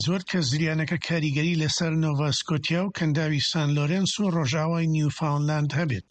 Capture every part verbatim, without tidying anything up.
زۆر کەس زریانەکە کاریگەری لەسەر نۆڤا سکۆتیا و کەنداوی سان لۆرێنس و ڕۆژاوای نیوفاونلاند هەبێت.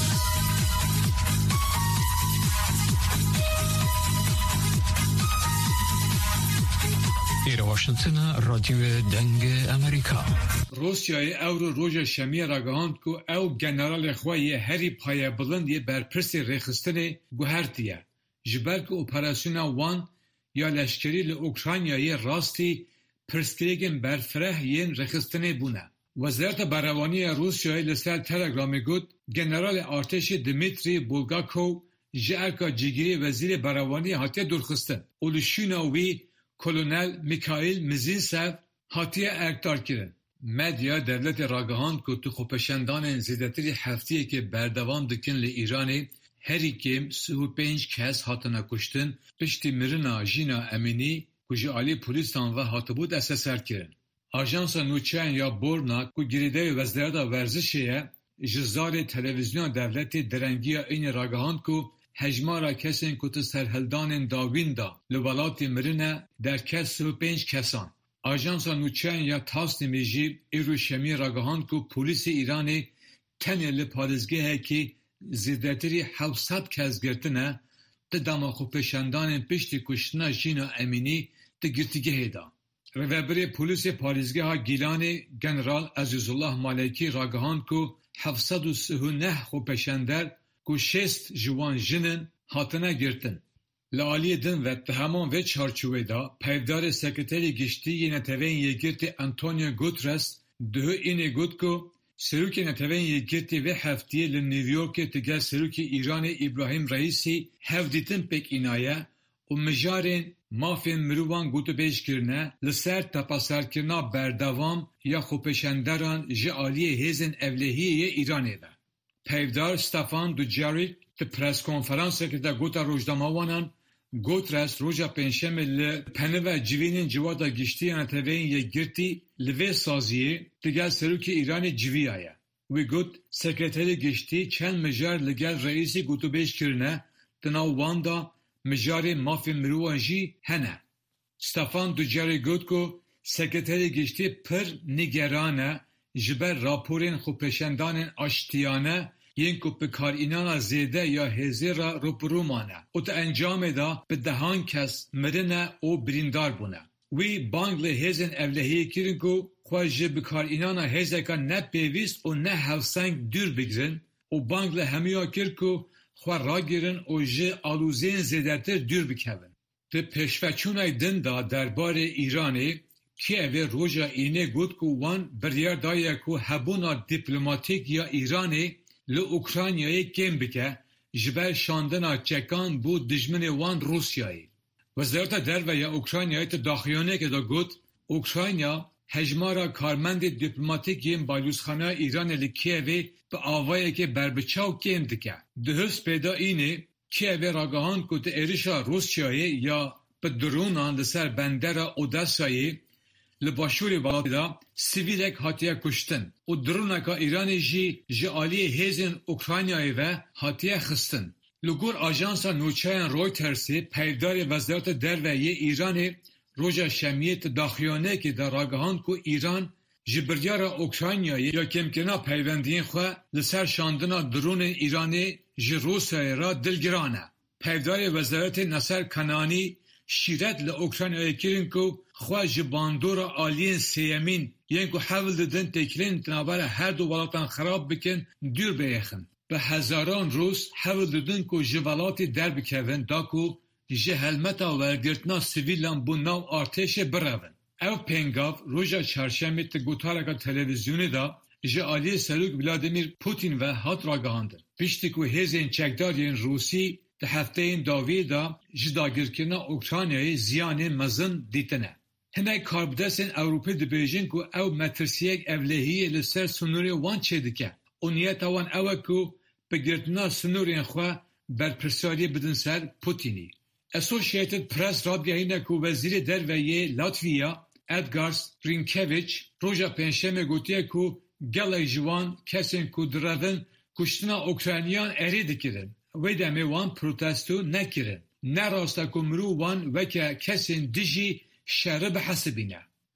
ایره واشنطن رادیو دنگ امریکا. روسیای او رو روژا شمی راگهاند که او گنرال خواهی هری پایه بلندی برپرس ریخستن گوهرتیه. جبر که اپراسیون وان یا لشکری لأوکراینیای راستی پرسکریگن برفره ین ریخستن بونه. وزارت بروانی روسیای لسر تلگرامی گود گنرال ارتش دمیتری بولگاکو جرکا جیگیری وزیر بروانی هاتی درخستن. اولشیناوی کلونل میکائیل مزینسف هاتیه ارکتار کرن. مدیا دولت راگهاند که تو خوپشندان زیدتری هفتیه که بردوام دکن لی ایرانی هری کم سی و پنج کس هاتنا کشتن پشتی مرنا جینا امینی کجی آلی پولیسان و هاتبود اساسر کرن. آژانس نوچین یا بورنا که گریده وزارت ورزشیه جزار تلویزیون دولت درنگی این راگهاند که هجمارا کسین که سرهلدان داوین دا لولاتی مرنه در کس سی و پنج کسان. آژانس نوچین یا تاس نمیجی ایروشمی راگهاند که پولیس ایرانی تنه لپادزگه که زیدتری هفتصد کس گرتنه ده داما خوپشندان پشتی کشتنا جینا امینی ده گرتگه دا. روبری پولیس پاريزگه ها گیلان جنرال عزیزالله مالکی راگهاند که هفتصد و سی و نه خوپشندر که شست جوان جنن هاتنه گرتن. لعالی دن و تهمان و چارچوه دا پیدار سکرتری گشتی یه نتوین یه گرتی انتونیو گوترس ده اینه گوت که سروک نتوین یه گرتی و هفتیه لنیویورک تگه سروک ایران ابراهیم رئیسی هفدیتن پک اینایه و مجارین مافین مروان گوتو بیش کرنه لسر تپاسر کرنا بردوام یا خوپشندران جعالی هیزن اولهیه ایرانه ده. پیدار ستفان دوجاریک te pres konferansa ki da gota rojdamawanan gotras roja penşeme li peneva civinin civada giştiyan teveyin ye girti li vê saziyê di gel serokê Îranê civiyaye. Wê got sekreterê giştî çend mijar li gel reîsî gotûbêj kirine di nav wan da mijarê mafên mirovan jî hene. Stefan Dujarî got ku sekreterê giştî pir nîgeran e ji ber raporên xwepeşendanên aştiyane ین که به کار اینانا زیده یا هزی را روپرو مانه او تا انجام دا به دهان کس مرنه او بریندار بونه. وی بانگ لی هزین اولهی کرن که خواهی به کار اینانا هزه که نه پیویست و نه هفسنگ دور بگرن و بانگ لی همیا کرن که خواه را گیرن و جه آلوزین زیدتر دور بکون. به پشفچونای دن دا دربار ایرانی که اوه روژا اینه گود که وان بریار دایه که هبونا دیپلماتیک یا ایرانی لی اوکراینیای کم بکه جبر شاندنا چکان بو دجمن وان روسیایی. وزارت درو یا اوکراینیای تداخیانه که دا گوت اوکراینیا هجمارا کارمند دیپلماتیک یم بالوزخانه ایران لی کیوی به آوایی که بربچاو کم دکه. دهست پیدا اینه کیوی راگهان که تا ایرشا روسیایی یا به درونان لسر بندر اودسایی لباشوری ولاتی دا سیویلک هاتیه کشتن و درونکا ایرانی جی جعالی هیزن اوکراینیای و هاتیه خستن. لگور آژانسا نوچین رویترسی پیدار وزارت درویه ایرانی روژا شمیت داخیانه که در راگهاند که ایران جبریار اوکراینیای یا کمکنا پیوندین خواه لسر شاندنا درون ایرانی جی روسیای را دلگرانه. پیدار وزارت نصر کنانی شیرت لأوکراینیای کرن که خواه جباندورا آلین سیمین یعنی که حول دادن تکلین تنابر هر دو ولاتان خراب بکن دور بیخن. به هزاران روز حول دادن که جوالاتی در بکوین دا که جه هلمتا ورگرتنا سیویلان بو ناو ارتش برون. او پنگاو روژا چارشنبه تگوتارکا تلویزیونی دا جه آلی سلوک ولادیمیر پوتین و هات راگهاندن. پیشتی که هزین چکدارین روسی ده هفته این داوی دا جداگیرکرنا اوکراینیای زیان مزن دیتنه. هنه کاربدستین اوروپی دی بیجین که او مترسیک اولهی لسر سنوری وان چه دکه. او نیت وان اوه که بگیرتنا سنورین خواه برپرساری بدن سر پوتینی. اسوشیتد پرس رادگاهینه که وزیر درویه لاتویا ادگارس رینکویچ روژا پنجشنبه گوتیه که گله جوان کسین که درون کشتنا اوکراینیان اری دکرن. و دمی وان پروتستو نکرن. نه راستا که مرو وان وکه کسین دیجی شره به حسبینه.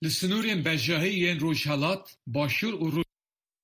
لسنورین بجاهی روشالات باشور و رو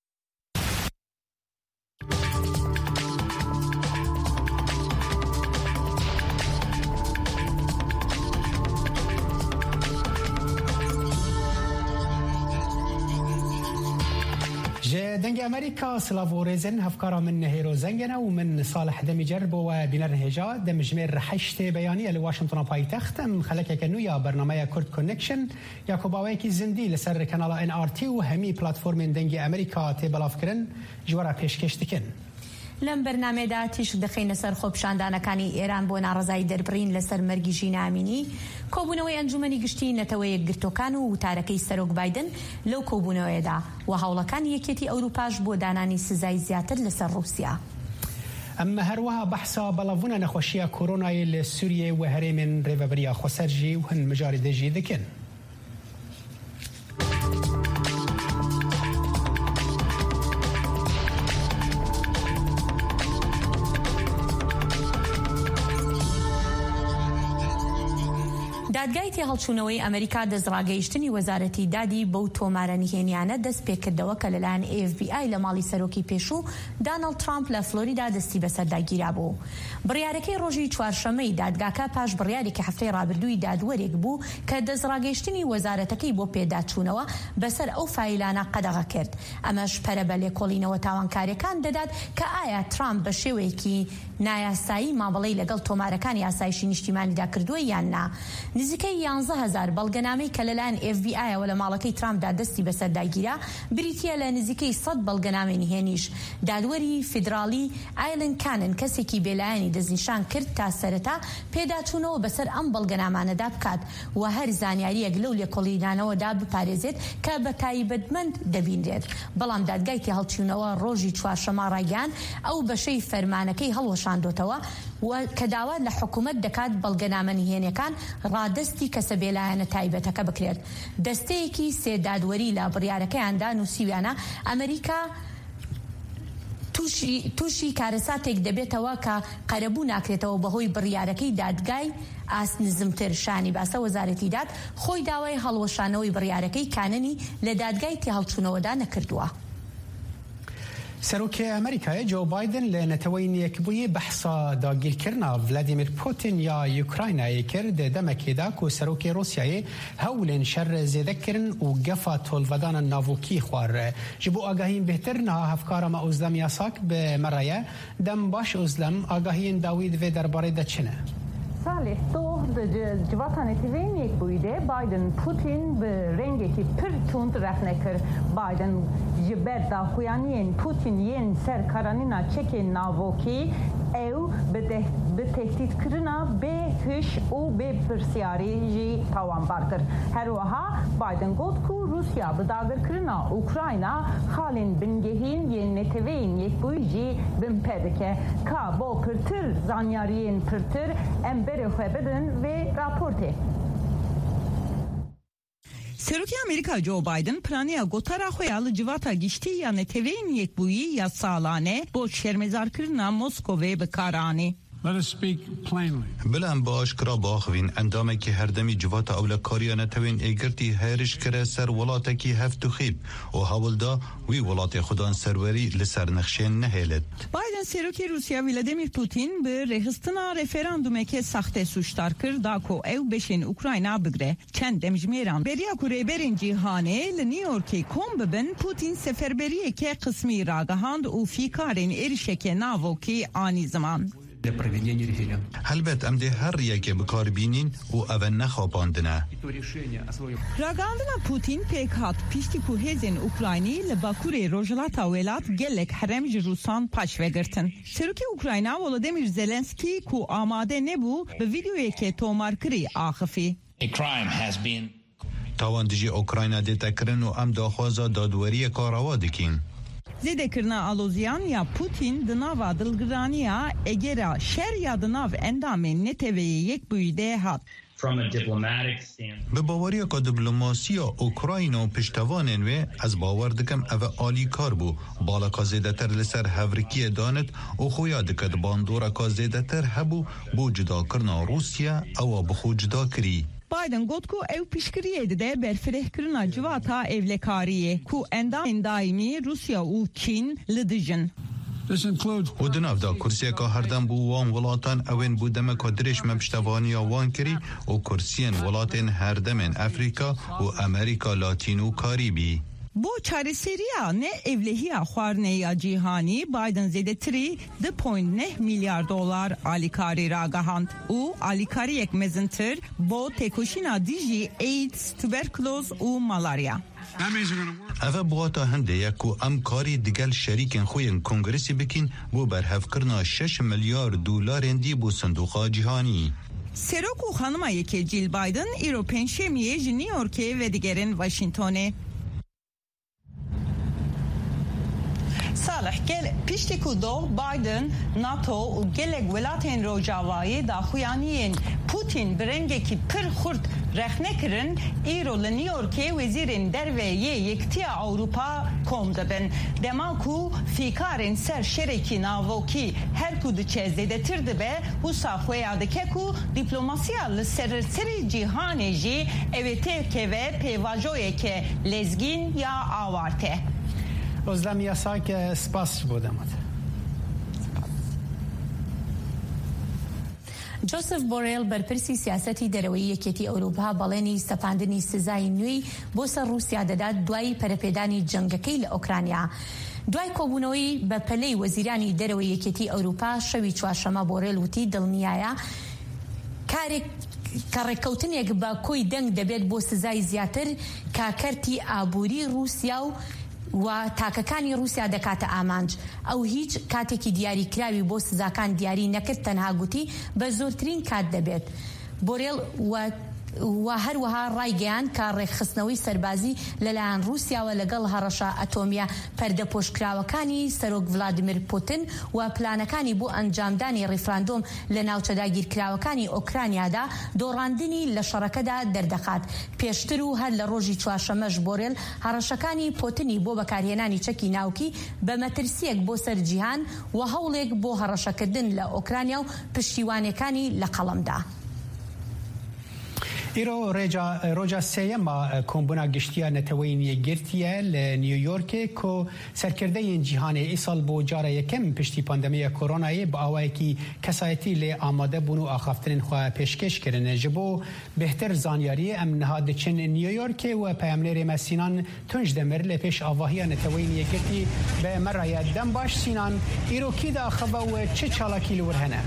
دنگ أمريكا سلافوريزن هفكارا من هيرو زنجنا ومن صالح دمي جرب وبنر هجا دم جمير حشت بيانية لواشنطن بايتخت ام خلك كنويا برنامج كورد كونكشن ياكو باويكي زندي لسر كنال ان ار تي وهمي بلاتفورم دنگ أمريكا تبلافكرن جوارا پیشکش دکن. لەم بەرنامەدا تیش دەخینە سەر خۆپیشاندانەکانی ئێران بۆ ناڕەزایی دەربڕین لەسەر مەرگی ژینە ئامینی، کۆبوونەوەی ئەنجومەنی گشتی نەتەوەیەک گرتوەکان و وتارەکەی سەرۆک بایدن لەو کۆبوونەوەیەدا و هەوڵەکان یەکێتی ئەوروپاش بۆ دانانی سزای زیاتر لەسەر رووسیا. اما هروها بحثا بلافونا نخوشيا كورونا لسوريا وهريمن ريفابريا خسرجي وهن مجاري دجي ذكن. دادگای تێهەڵچوونەوەی ئەمریکا دەستڕاگەیشتنی وەزارەتی دادی بەو تۆمارە نهێنیانە دەست پێکردەوە کە لەلایەن ئێ ئێف بی ئای لە ماڵی سەرۆکی پێشوو دانەڵد ترامپ لە فلۆریدا دەستی بەسەرداگیرا بوو. بڕیارەکەی ڕۆژی چوارشەمەی دادگاکە پاش بڕیارێکی هەفتەی ڕابردووی دادوەرێک بوو کە دەستڕاگەیشتنی وەزارەتەکەی بۆ پێداچوونەوە بەسەر ئەو فایلانە قەدەغە کرد. ئەمەش پەرە بە لێکۆڵینەوە تاوانکاریەکان دەدات کە ئایا ترامپ بە شێوەیەکی نایاسایی مابەڵەی لەگەڵ تۆمارەکانی یاسایشی نیشتیمانیدا کردووە یان نا. نزیکەی یانزە هەزار بەڵگەنامەی کە لەلایەن ئێف بی ئایەوە لە ماڵەکەی ترامپدا دەستی بەسەرداگیرا بریتیە لە نزیکەی سەد بەڵگەنامەی نهێنیش. دادوەری فیدراڵی ئایلن کانن کەسێکی بێلایەنی دەستنیشان کرد تا سەرەتا پێداچوونەوە بەسەر ئەم بەڵگەنامانەدا بکات و هەر زانیاریەک لەو لێکۆڵینانەوەدا بپارێزێت کە بە تایبەتمەند دەبینرێت. بەڵام دادگای تێهەڵچوونەوە ڕۆژی چوارشەمە ڕایگەیاند ئەو بەشەی فەرمانەکەی هەڵوەشاندۆتەوە و کە داوا لە حکوومەت دەکات بەڵگەنامە نهێنیەکان ڕادستی کەسە بێلایەنە تایبەتەکە بکرێت. دەستەیەکی سێدادوەری لە بڕیارەکەیاندا نووسیویانە ئەمریکا تووشی تووشی کارەساتێک دەبێتەوە کە قەرەبوو ناکرێتەوە بەهۆی بڕیارەکەی دادگای ئاس نزمتر. شانی باسە وەزارەتی داد خۆی داوای هەڵوەشانەوەی بڕیارەکەی کاننی لە دادگای تێهەڵچوونەوەدا نەکردووە. سەرۆکی ئەمریکای جو بایدن لە نەتەوەی یەکبووی بەحسا داگیرکردنا ڤلادیمیر پوتین یا یوکراینایە کرد دەمەکێدا و سەرۆکی رووسیایە هەولێن شەر زێدەکردن و گەفا تۆڵڤەدانە ناڤۆکی خوارە ji بۆ ئاگاهین بهتر نها هەفکارەمە ئۆزلەم یاساک بمەڕەیە دەم باش ئۆزلەم ئاگاهین داوی divê derbarê de çi ne. Salih Doğ civatan etivên yekbûyî de Biden Putin bi rengekî pir tund rexne kir. Biden ji ber daxuyaniyên Putin yên ser karanîna çekên navokî ew bi tehdîtkirina bê hiş û bê pirsiyarî jî tawanbar kir. Herwiha Biden got ku Rusya bi dagirkirina Ukrayna xalên bingehîn yên neteweyên yekbûyî jî bin pê dike. Ka bo pirtir zanyariyên pirtir em berê xwe bidin vê raportê. Serokê Amerîka Joe Biden planiya gotara xwe ya li civata giştî ya neteweyên yekbûyî ya salane bo şermezarkirina Moskowê bikaranî. Let us speak plainly. بلان باش کرا باخوین اندامکی هردمی جوات اولکاریا نتوین ایگرتی هرش کره سر ولاتی هفت و خیب و هولدا وی ولات خودان سروری لسر نخشین نهیلد. Biden سروکی روسیا ولادیمیر پوتین به رهستنا رفراندومه که سخت سوشتار کرد داکو او بشین اوکراینا بگره. چند دمجمیران بریا کو ریبرین جیهانه لنیویورکی کم ببن پوتین سفربریه که قسمی راگهاند و فیکارین ارشک ناوکی آنی زمان. هلبت ام ده هر یکی بکار بینین و اول نخواباندنه. راگاندنا پوتین پیک هات پیشتی کو هزین اوکراینی لباکوری روجلاتا ولات گلک حرم جروسان پاش وگرتن. سروکی اوکراینا ولادیمیر زلنسکی کو آماده نبو به ویدیویی که تومار کری آخفی. تاوان دیجی اوکراینا دیتا کرن و ام داخوازا دادوری کاروا دکین. Zêdekrina alozyan ya Putin di nava dilgiraniya egera şer ya di nav endamên neteweyê yekbûyî de hat. به باوری که دیپلماسیا اوکراین و پشتوانین و از باور دکم او عالی کار بو بالا که زیده تر لسر هفرکی دانت و خویا دکت باندورا که زیده تر هبو بو جدا کرنا روسیا او بخو جدا کری. بایدن گوت کو او پیشکریه ده برفره کرنا جواتا evlekariye ku endam daimi Rusya u Çin lidijin. و دناف دا کرسیه که هردم بو وان ولاتان اوین بو دمک و درش مبشتوانی وان کری و کرسیین ولاتین هردمین افریقا و امریکا لاتین و کاریبی. Bu çareseriya ne evlihiya xwarneya cihani Biden zedetiri two point nine milyar dolar alikari ragahand u alikari yek mezintir bo tekoşina diji AIDS, tuberkuloz u malaria. اوه بواتا هنده یکو ام کاری دیگل شریکن خوین کنگرسی بکین بو برهف کرنا six milyar دولار دی بو صندوقا جهانی. Seroku hanıma yeke Jill Biden iro penşemiye New York'e ve digerin Washington'e. Salih gel pişti ku do Biden NATO u gelek velaten rojavayı da xuyaniyen Putin brengeki pir xurt rexnekirin iro le New York'e vezirin derveye yektiya Avrupa komdabın demaku fikarin ser şereki navoki her kudu çezdetirdi be husa xuyadike ku diplomasiya le ser seri cihaneji evete ve pevajoye ke lezgin ya avarte. Özlem yasak spas بودم. جۆسف بۆڕێل بەرپرسی سیاسەتی دەرەوەی یەکێتی ئەوروپا بەڵێنی سەپاندنی سزای نوێی بۆ سەر رووسیا دەدات دوای پەرەپێدانی جەنگەکەی لە ئۆکرانیا. دوای کۆبوونەوەی بە پەلەی وەزیرانی دەرەوەی یەکێتی ئەوروپا شەوی چوارشەمە بۆڕێل وتی دڵنیایە کارێک کە ڕێککەوتنێک بە کۆی دەنگ دەبێت بۆ سزای زیاتر کاکەرتی ئابووری رووسیا و و تاکەکانی رووسیا دەکاتە ئامانج ئەو هیچ کاتێکی دیاریکراوی بۆ سزاکان دیاری نەکرد تەنها گوتی بە زۆرترین کات دەبێت. بۆڕێل و هەروەها ڕایگەیان کە ڕێکخستنەوەی سەربازی لەلایەن رووسیاوە لەگەڵ هەڕەشە ئەتۆمیە پەردەپۆشکراوەکانی سەرۆک ڤلادیمیر پوتین و پلانەکانی بۆ ئەنجامدانی ڕیفراندۆم لە ناوچە داگیرکراوەکانی ئۆکرانیادا دۆڕاندنی لە شەڕەکەدا دەردەخات. پێشتر و هەر لە ڕۆژی چوارشەمەش بۆڕێل هەڕەشەکانی پوتینی بۆ بەکارهێنانی چەکی ناوکی بە مەترسیەک بۆ سەرجیهان و هەوڵێک بۆ هەڕەشەکردن لە ئۆکرانیا و پشتیوانەکانی لە قەڵەمدا. ایرو رجا روجا سیما کمبونا گشتیا نتوین یگرتیه ل نیویورک کو سرکرده این جهان ایسال بو جاره یکم پشتی پاندمی کرونای با آوایی کی کسایتی ل آماده بونو آخافترین خواه پیشکش کرنه جبو بهتر زانیاری ام نهاد چن نیویورک و پیامنر مسینان تنج دمر ل پیش آواهی نتوین یگرتی به مرای دم باش سینان ایرو کی دا خبا و چه چالاکی لورهنه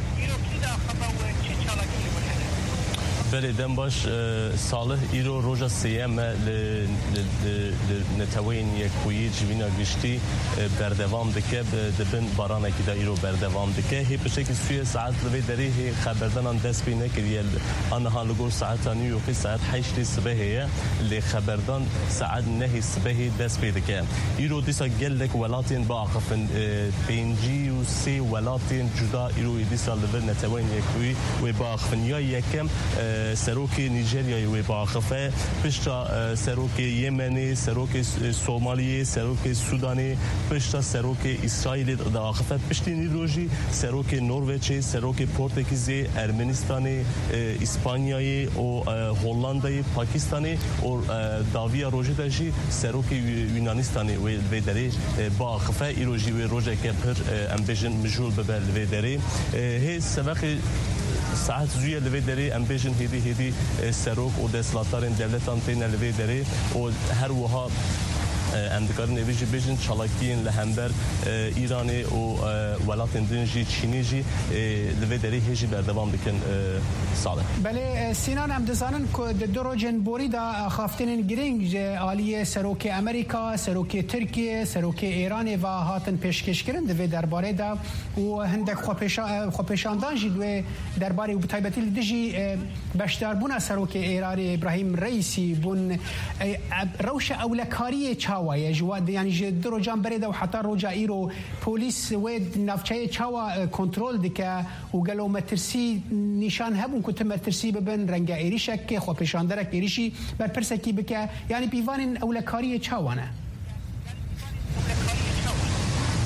بله دم باش صالح ایرو روزا سیام ل نتوین یکویی جوینا گشتی بردوام دکه دبن بارانه کی دا ایرو بردوام دکه هی بشکل سوی ساعت لوی دری هی خبردان دست بینه کریل آنها لگور ساعت نیویورک ساعت هشت صبح هی ل خبردان ساعت نه صبح دست بیده که ایرو دیسا گلک ولاتین با آخفن پنجی و سی ولاتین جدا ایرو دیسا لوی نتوین یکویی و با آخفن یا یکم سروک نیجریای و باخفه پشتا سروک یمنی سروک سومالی سروک سودانی پشتا سروک اسرائیل داخفه پشتی نیروژی سروک نروژی سروک پرتغالی ارمنستانی اسپانیایی و هلندی پاکستانی و داویا روژی داشی سروک یونانستانی و دری باخفه ایروژی و روژه که پر امبیشن مجهول ببر و دری هی سبق ساعت زوی لوی دری امبیشن هدی هدی سروک و دستلاتارین دولتان تین لوی دری و هر وها امدکارن اویجی بیشن چالاکیین لهمبر ایرانی و ولاتین دنجی چینیجی لوی دری هیچی بردوام بکن ساله. بله سینان هم دزانن که دو روزن بوری دا خافتن گرینگ عالیه سروک امریکا، سروک ترکیه، سروک ایران و هاتن پیشکش کردن دوی درباره دا و هندک خوپشاندان جی دوی درباره و بطایبتی لدیجی بشدار بونا سروک ایرانی ابراهیم رئیسی بون روش اولکاری چاو وای جواد یعنی درو جام بريده وحتى رجع ايرو بوليس ويد نافچای چاوا کنترل دکه و گلو مترسی نشان هبون كنت مترسی ببن رنگ ایریشک خو پیشاندرک ایریشی بر پرسکی بکه یعنی پیوان اولکاری چاوانه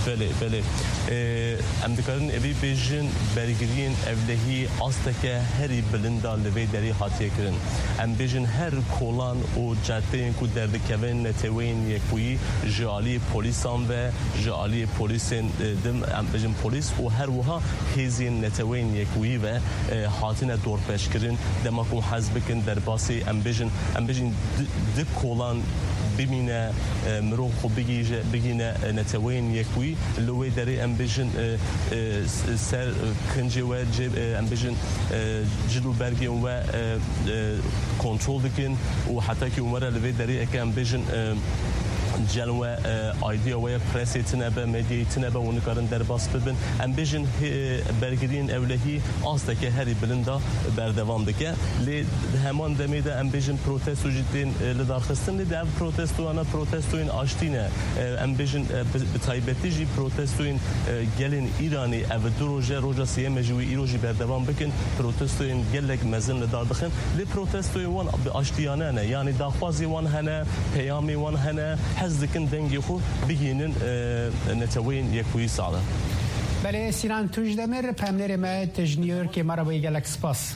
بله بله ام دکارن ابی بیجن برگرین اولهی آستکه هری بلندا لوی دری هاتیه کرن ام بیجن هر کولان و جاده کو دردکوین نتوین یکویی جالی پلیسان و جالی پلیسین دم ام بیجن پلیس و هر وها هزین نتوین یکویی و هاتین دور پیش کرن دماکم حزب کن در باسی ام بیجن ام بیجن د کولان ببینه مرو خو بگیجه بگینه نتوین یکوی لوی دری ام بیجن سر کنجی و جب ام بیجن جلو برگی و کنترل دکن و حتی که عمره لوی دری اک ام بیجن جلوه ایدیا و پرسی تنبه مدیای تنبه و نکارن در باس ببین ام بیجن برگرین اولهی آسته که هری بلندا بردوام دکه لی همان دمیده ام بیجن پروتست و جدین لدارخستن لی دو پروتست و آنا پروتست و این آشتینه ام بیجن بتایبتی جی پروتست و این گلین ایرانی او دو روژه روژه سیه مجوی ایروژی بردوام بکن پروتست و این گلک مزن لدار بخن لی پروتست و این وان آشتیانه نه یعنی داخوازی وان هنه پیامی وان هنه حزدکن دنگی خو بگینن نتوین یکویی ساله بله سیران توش دمر پمنر ما تجنیور که مرا باید گلک سپاس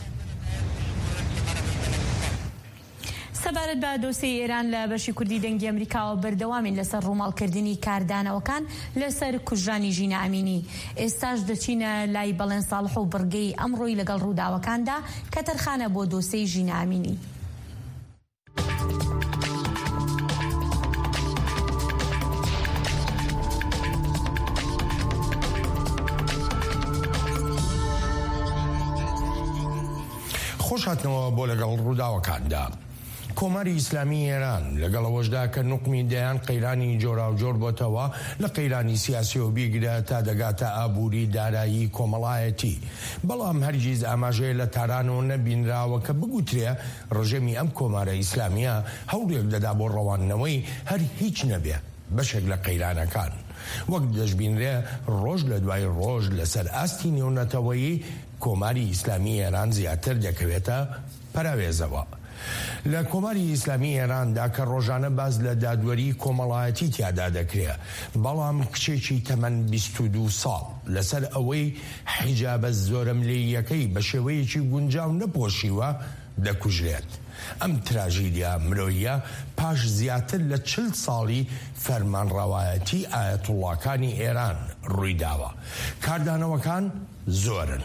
سەبارەت بە دۆسەی ئێران لە بەشی کوردی دەنگی ئەمریکاوە بەردەوامین لەسەر ڕووماڵکردنی کاردانەوەکان لەسەر کوژرانی ژینە ئەمینی ئێستاش دەچینە لای بەڵێن ساڵح و بڕگەی ئەمڕۆی لەگەڵ ڕووداوەکاندا کە تەرخانە بۆ دۆسەی ژینە ئەمینی. خۆشهاتنەوە بۆ لەگەڵ ڕووداوەکاندا. کۆماری ئیسلامی ئێران لەگەڵەوەشدا کە نوقمی دەیان قەیرانی جۆراوجۆر بۆتەوە لە قەیرانی سیاسی و بیگرە تا دەگاتە ئابووری دارایی کۆمەڵایەتی بەڵام هەرگیز ئاماژەیە لە تارانەوە نەبینراوە کە بگوترێ ڕژێمی ئەم کۆمارە ئیسلامیە هەوڵێک دەدا بۆ ڕەوانەوەی هەر هیچ نەبێ بەشێک لە قەیرانەکان وەک دەشبینرێ ڕۆژ لە دوای ڕۆژ لەسەر ئاستی نێونەتەوەیی کۆماری ئیسلامی ئێران زیاتر دەکەوێتە پەراوێزەوە. لە کۆماری ئیسلامی ئێراندا کە ڕۆژانە باز لە دادوەری کۆمەڵایەتی تیادا دەکرێت بەڵام کچێکی تەمەن بیست و دوو ساڵ لەسەر ئەوەی حیجابە زۆرە ملەییەکەی بە شێوەیەکی گونجاو نەپۆشیوە دەکوژرێت. ئەم تراژیدیا مرۆیە پاش زیاتر لە چل ساڵی فەرمانڕەوایەتی ئایەتوڵڵاکانی ئێران ڕوویداوە. کاردانەوەکان زۆرن.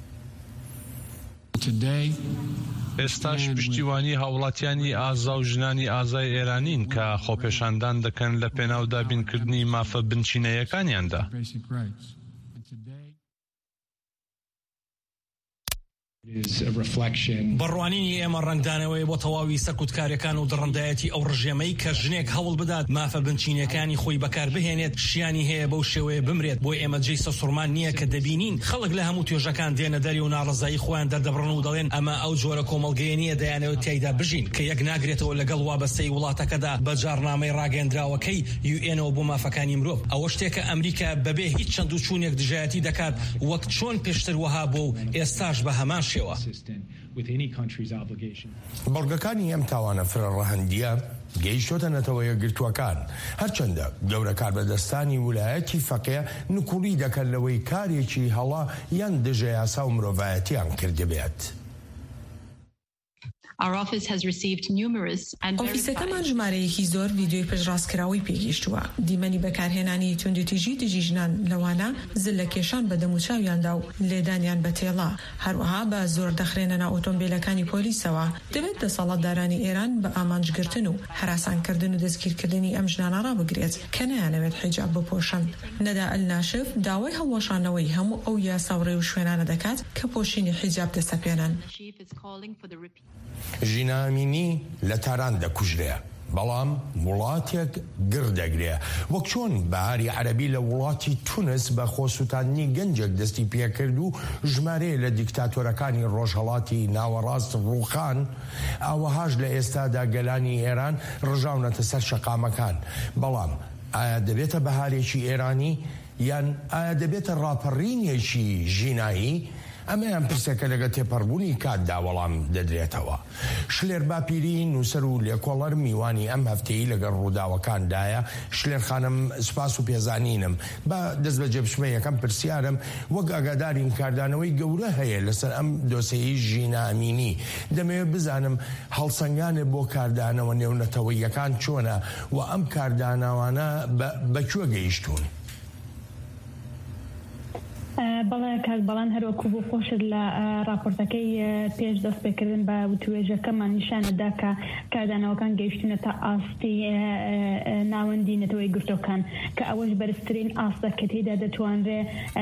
ئێستاش پشتیوانی هاوڵاتیانی ئازا و ژنانی ئازای ئێرانین کە خۆپێشاندان دەکەن لە پێناو دابینکردنی مافە بنچینەیەکانیاندا. بەڕوانینی ئێمە ڕنگدانەوەی بۆ تەواوی سەرکوتکاریەکان و دڕندایەتی ئەو ڕژێمەی کە ژنێک هەوڵ بدات مافە بنچینەکانی خۆی بەکار بهێنێت شیانی هەیە بەو شێوەیە بمرێت بۆ ئێمە جێی سەسوورمان نییە کە دەبینین خەڵک لە هەموو توێژەکان دێنە دەری و ناڕزایی خۆیان دەردەبڕن و دەڵێن ئەمە ئەو جۆرە کۆمەڵگەیە نییە دەیانەوێت تیایدا بژین کە یەک ناگرێتەوە لەگەڵ وابەستەی وڵاتەکەدا بە جارنامەی ڕاگەندراوەکەی یو ئێنەوە بۆ مافەکانی مرۆڤ. ئەوە شتێکە ئەمریکا بەبێ هیچ چەند و چوونێک دژایەتی دەکات وەک چۆن پێشتر وەها بۆ و ئێستاش بە هەمان شێوە. بەڵگەکانی ئەم تاوانە فرە ڕەهەندیە گەیشتۆتە نەتەوە یەکگرتووەکان هەرچەندە گەورە کاربەدەستانی ویلایەتی فەقێ نکوڵی دەکەن لەوەی کارێکی هەڵا یان دژە یاسا و مرۆڤایەتیان کردبێت. ئۆفیسەکەمان ژمارەیەکی زۆر ڤیدیۆی پێشڕاستکراوی پێگەیشتووە. دیمەنی بەکارهێنانی توندوتیژی دژی ژنان لەوانە زل لە کێشان بە دەموچاویاندا و لێدانیان بە تێڵا هەروەها بە زۆر دەخرێنە ناو ئۆتۆمبیلەکانی پۆلیسەوە. دەبێت دەسەڵاتدارانی ئێران بە ئامانجگرتن و هەراسانکردن و دەستگیرکردنی ئەم ژنانە ڕابگرێت کە نەیانەوێت حیجاب بپۆشن. نەدا ئەلناشف داوای هەڵوەشانەوەی هەموو ئەو یاساوڕێ و شوێنانە دەکات کە پۆشینی حیجاب دەسەپێنن. ژینە ئەمینی لە تاران دەکوژرێ بەڵام وڵاتێک گردەگرێ وەک چۆن بەهاری عەرەبی لە وڵاتی تونس بە خۆسووتاندنی گەنجێک دەستی پێکرد و ژمارەیە لە دیکتاتۆرەکانی ڕۆژهەڵاتی ناوەڕاست ڕووخان ئاوەهاش لە ئێستادا گەلانی ئێران ڕژاونەتە سەر شەقامەکان. بەڵام ئایا دەبێتە بەهارێکی ئێرانی یان ئایا دەبێتە ڕاپەڕینێکی ژینایی؟ ئەمەیان پرسەکە لەگە تێپەڕبوونی کاتدا وەڵام دەدرێتەوە. شلێر باپیری نووسەر و لێکۆڵەر میوانی ئەم هەفتەیە لەگەڵ ڕووداوەکاندایە. شلێر خانم سپاس و پێزانینم. بە دەست بە جێبشمە یەکەم پرسیارم وەک ئاگادارین کاردانەوەی گەورە هەیە لەسەر ئەم دۆسەیەی ژینە ئەمینی. دەمەوێت بزانم هەڵسەنگانێ بۆ کاردانەوە نێونەتەوەیەکان چۆنە و ئەم کارداناوانە بەکوێ گەیشتون؟ بەڵێ کاک بەڵان هەروەکو بۆ خۆشت لە راپۆرتەکەی پێش دەست پێکردن بە وتوێژەکەمان نیشانەدا کە کاردانەوەکان گەیشتونە تا ئاستی ناوەندی نەتەوەی گرتوەکان کە ئەوەش بەرزترین ئاستە کە تێدا دەتوانرێ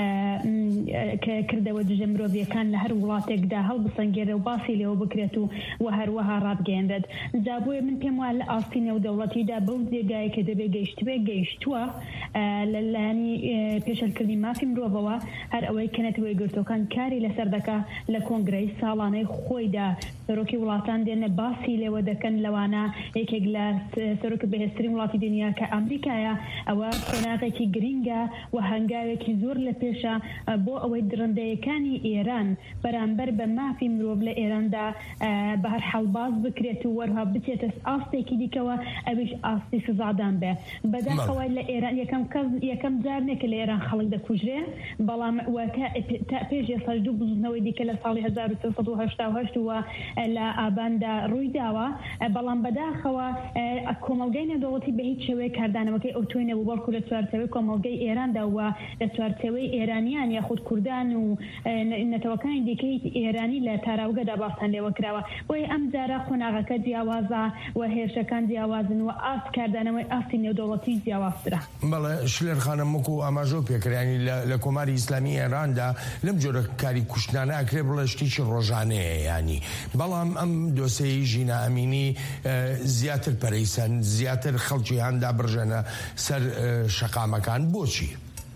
کە کردەوە دژە مرۆڤیەکان لە هەر وڵاتێکدا هەڵبسەنگێرە و باسی لێەوە بکرێت و و هەروەها ڕابگەێنرێت. جا بۆیە من پێم وایە لە ئاستی نێودەوڵەتیدا بەو جێگایە کە دەبێ گەیشتبێ گەیشتووە لەلایەنی پێشەلکردنی مافی مرۆڤەوە هەر ئەوەی کە نەتەوەی گرتوەکان کاری لەسەر دەکا لە کۆنگرەی ساڵانەی خۆیدا سەرۆکی وڵاتان دێنە باسی لێوە دەکەن لەوانە یەکێک لە سەرۆکە بەهێزترین وڵاتی دنیا کە ئەمریکایە ئەوە قۆناغێکی گرینگە و هەنگاوێکی زۆر لە پێشە بۆ ئەوەی درڕندەیەکانی ئێران بەرامبەر بە مافی مرۆڤ لە ئێراندا بە هەر حەڵباز بکرێت و وەرها بچێتە ئاستێکی دیکەوە ئەویش ئاستی سزادان بێ. بەداخەوە لە ئێران یەکەم کەس یەکەم جارنێکە لە ئێران خەڵک دەکوژرێ بەڵام پێش ێستا دوو بزنەوەی دیکە لە ساڵی هەزار و سێ سەد و هەشتا و هەشت وە لە ئاباندا ڕووی داوە. بەڵام بەداخەوە کۆمەڵگەی نێودەوڵەتی بە هیچ شێوەیە کاردانەوەکەی ئەو توێنە و بەڵکو لە چوارچێوەی کۆمەڵگەی ئێراندا وە لە چوارچێوەی ئێرانیان یاخود کوردان و نەتەوەکانی دیکەی ئێرانی لە تاراوگەدا باستان لێوە کراوە. بۆیە ئەم جارە قۆناغەکە جیاوازە و هێرشەکان جیاوازن و ئاست کاردانەوەی ئاستی نێودەوڵەتی جیاوازترە. بەڵێ شلێر خانم وەکو ئاماژۆ پێکرانی لە کۆماری ئیسلامی ئێراندا لەم جۆرە کاری کوشتانە ئەکرێ بڵێ شتێکی ڕۆژانەیە ینی. بەڵام ئەم دۆسەی ژینە ئەمینی زیاتر پەرەیسەن زیاتر خەڵکی هەندا بڕژەنە سەر شەقامەکان بۆچی؟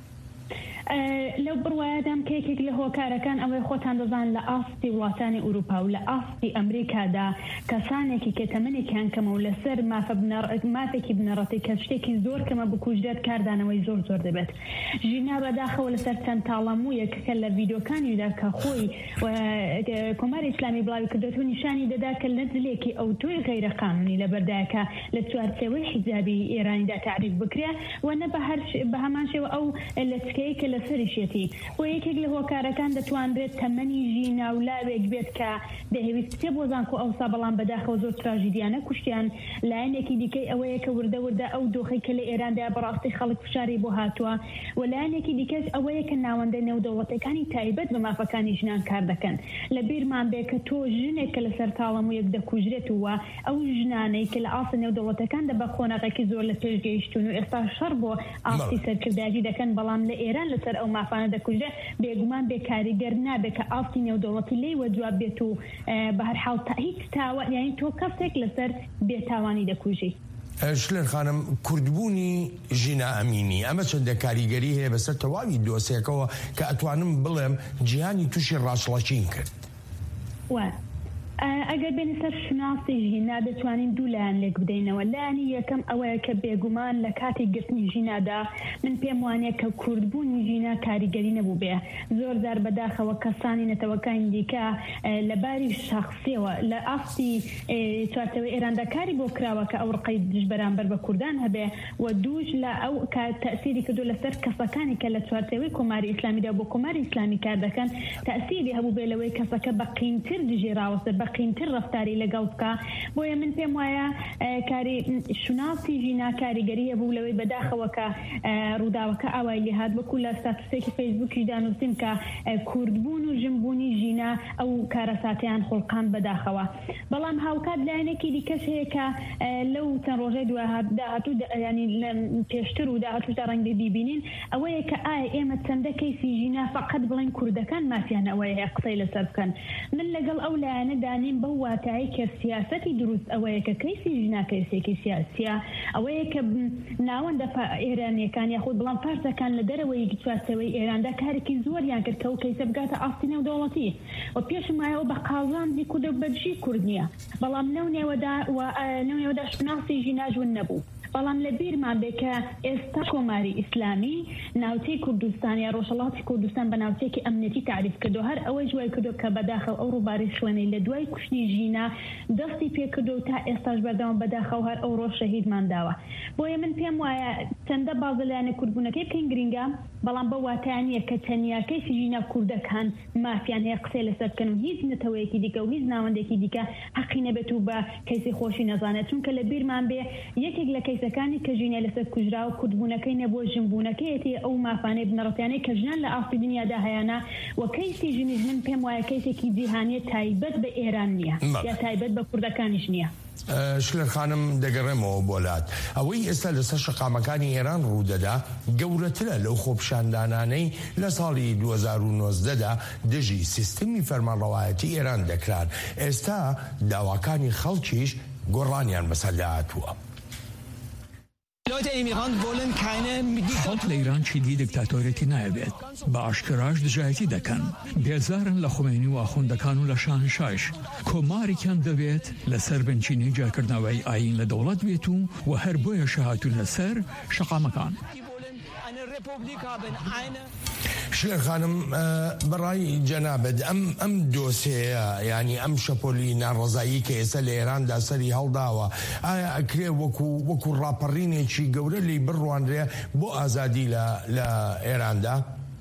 لەو بڕوایەدام کە یەکێک لە هۆکارەکان ئەوەی خۆتان دەزان لە ئاستی وڵاتانی ئوروپا و لە ئاستی ئەمریکادا کەسانێکی کە تەمەنێکیان کەمە و لەسەر مافێکی بنەڕەتی کە شتێکی زۆر کەمە بکوژدێت کاردانەوەی زۆر زۆر دەبێت. ژینا بەداخەوە لەسەر چەند تاڵەموویەک کە لە ڤیدۆکانیدا کە خۆی کۆماری ئیسلامی بڵاوی کردوێت و نیشانی دەدا کە لە دلێکی ئەو تۆی غەیرە قانونی لەبەردایە لە چوارچێوەی حیجابی ئێرانیدا تعریف بکرێ و نە بە هەمان شێوە ئەو لەچکەیە کە لەسەریشێتی بۆ یەکێک لە هۆکارەکان دەتوانرێت تەمەنی ژینا و لاوێک بێت کە دەهێویست کتێب بۆزانکو ئەوسا بەڵام بەداخەوە زۆر تراژیدیانە کوشتیان لایەنێکی دیکەی ئەوەیە کە وردە وردە ئەو دۆخی کە لە ئێراندا بەڕاستی خەڵک فشاری بۆ هاتووە و لایەنێکی دیکەش ئەوەیە کە ناوەندەی نێودەوڵەتەکانی تایبەت بە مافەکانی ژنان کار دەکەن. لە بیرمان بێ کە تۆ ژنێک کە لەسەر تاڵەموویەک دەکوژرێت وە ئەو ژنانەی کە لە ئاسە نێودەوڵەتەکاندا بە خۆناغێکی زۆر لە پێش گەیشتون و ئێستا شەڕ بۆ ئاستی سەرکرداجی دەکەن بەڵام لە ئێران لەسەر ئەو مافانە دەکوژرێ بێگومان بێکاریگەر نابێت کە ئاستی نێودەوڵەتی لێوە جواب بێت و بە هەر حاڵ هیچ تاوە یعنی تۆ کەسێک لەسەر بێتاوانی دەکوژی. شلێر خانم کوردبوونی ژینە ئەمینی ئەمە چەندە کاریگەری هەیە بەسەر تەواوی دۆسێکەوە کە ئەتوانم بڵێم جیهانی تووشی ڕاشڵەچین کرد. ئەگەر بێنی سەر شناسی ژینا دەتوانین دوو لایەن لێک بدەینەوە. لایەنی یەکەم ئەوەیە کە بێگومان لە کاتی گرتنی ژینادا من پێم وانەیە کە کوردبوونی ژینا کاریگەری نەبوو بێ. زۆر جار بەداخەوە کەسانی نەتەوەکانی دیکە لەباری شەخسیەوە لە ئاستی چوارچێوەی ئێراندا کاری بۆ کراوە کە ئەو ڕقەی دژ بەرامبەر بە کوردان هەبێ و دووش لە ئەو تەئسیری کردو لەسەر کەسەکانی کە لە چوارچێوەی کۆماری ئیسلامیدا بۆ کۆماری ئیسلامی کار دەکەن تەئسیری هەبوو بێ لەوەی کەسەکە بە قیمتر دژێراوەسەر بە قیمتر ڕەفتاری لەگەڵ بکە. بۆیە من پێم وایە کاری شناسی ژینا کاریگەریە بوو لەوەی بەداخەوە کە ڕووداوەکە ئاوای لێهات وەکو لە ستاتوسێکی فەیسبووکی دانووسین کە کوردبوون و ژنبوونی ژینا ئەو کارەساتیان خوڵقان بەداخەوە. بەڵام هاوکات لایەنێکی دیکەش هەیە کە لەو چەند ڕۆژەی داهاتوو ینی پێشتر و داهاتوودا ڕەنگە بیبینین ئەوەیە کە ئایا ئێمە چەندە کەیسی ژینا فەقەت بڵێن کوردەکان مافیان ئەوەیە هەیە قسەی لەسەر بکەن. من لەگەڵ ئەو لایەنە دانیم بە واتایی کە سیاسەتی دروست ئەوەیە کە کەیسی ژنا کەیسێکی سیاسیە ئەوەیە کە ناوەندە ئێرانیەکان یاخود بڵام فارسەکان لە دەرەوەی چوارچێوەی ئێراندا کارێکی زۆریان کرد کە ئەو کەیسە بگاتە ئاستی نێودەوڵەتی و پێشم وایەوە بە قازانجی کورد و بەرژی کورد نییە بەڵام نەو نێوەدا شناسی ژینا ژون نەبوو. بەڵام لە بیرمان بێ کە ئێستا کۆماری ئیسلامی ناوچەی کوردستان یا ڕۆژهەڵاتی کوردستان بە ناوچەیەکی ئەمنیەتی تعریف کردو هەر ئەوە جوای کردو کە بەداخەو ئەو ڕووباری خوێنەی لە دوای کوشتنی ژینە دەستی پێکردو تا ئێستاش بەردەوام بەداخەو هەر ئەو ڕۆژ شەهیدمان داوە بۆیە من پێم وایە چەندە بازە لایەنە کوردبوونەکەی بکەین گرنگە بەڵام بە واتایانیە کە تەنیا کەیسی ژینە کوردەکان مافیان هەیە قسەی لەسەر بکەن و هیچ نەتەوەیەکی دیکە و هیچ ناوەندێکی دیکە حەقی نەبێت و بە کەیسی خۆشی نەزانێت چونکە لە بیرمان بێ یەکێک لە کەیسەکانی کە ژینە لەسەر کوژرا و کوردبوونەکەی نەبووە ژنبوونەکەیەتی ئەو مافانەی بنەڕەتیانەی کە ژنان لە ئاستی دنیادا هەیەە و کەیسی ژنیش من پێم وایە کەیسێکی جیهانیە تایبەت بە ئێران نییە یا تایبەت بە کوردەکانیش نییە. شلر خانم دەگەڕێمەوە بۆلات ئەوەی ئێستا لەسەر شەقامەکانی ئێران ڕوودەدا گەورەترە لەو خۆپشاندانانەی لە ساڵی دوو هەزار و نۆزدەدا دژی سیستمی فەرمانڕەوایەتی ئێران دەکران ئێستا داواکانی خەڵکیش گۆڕانیان بەسەرداهاتووە. خەڵک لە ئیران چیدی دکتاتۆرێتی نایەبێت بە ئاشکراش دژایەتی دەکەن بێزارن لە خۆمێنی و ئاخوندەکان و لە شاهنشاش کۆمارێکیان دەبێت لەسەر بنچینەی جاکردنەوەی ئاین لە دەوڵەت بێت و و هەر بۆیە شەهاتون لەسەر شەقامەکان. شلر خانم بەڕای جەنابەت ئەم ئەم دۆسەیە ینی ئەم شەپۆلی ناڕەزایی کە ئێستا لە ئێراندا سەری هەڵداوە ئایا ئەکرێ وەکو وەکو ڕاپەڕینێکی گەورە لی بڕوانرێ بۆ ئازادی لە ئێراندا؟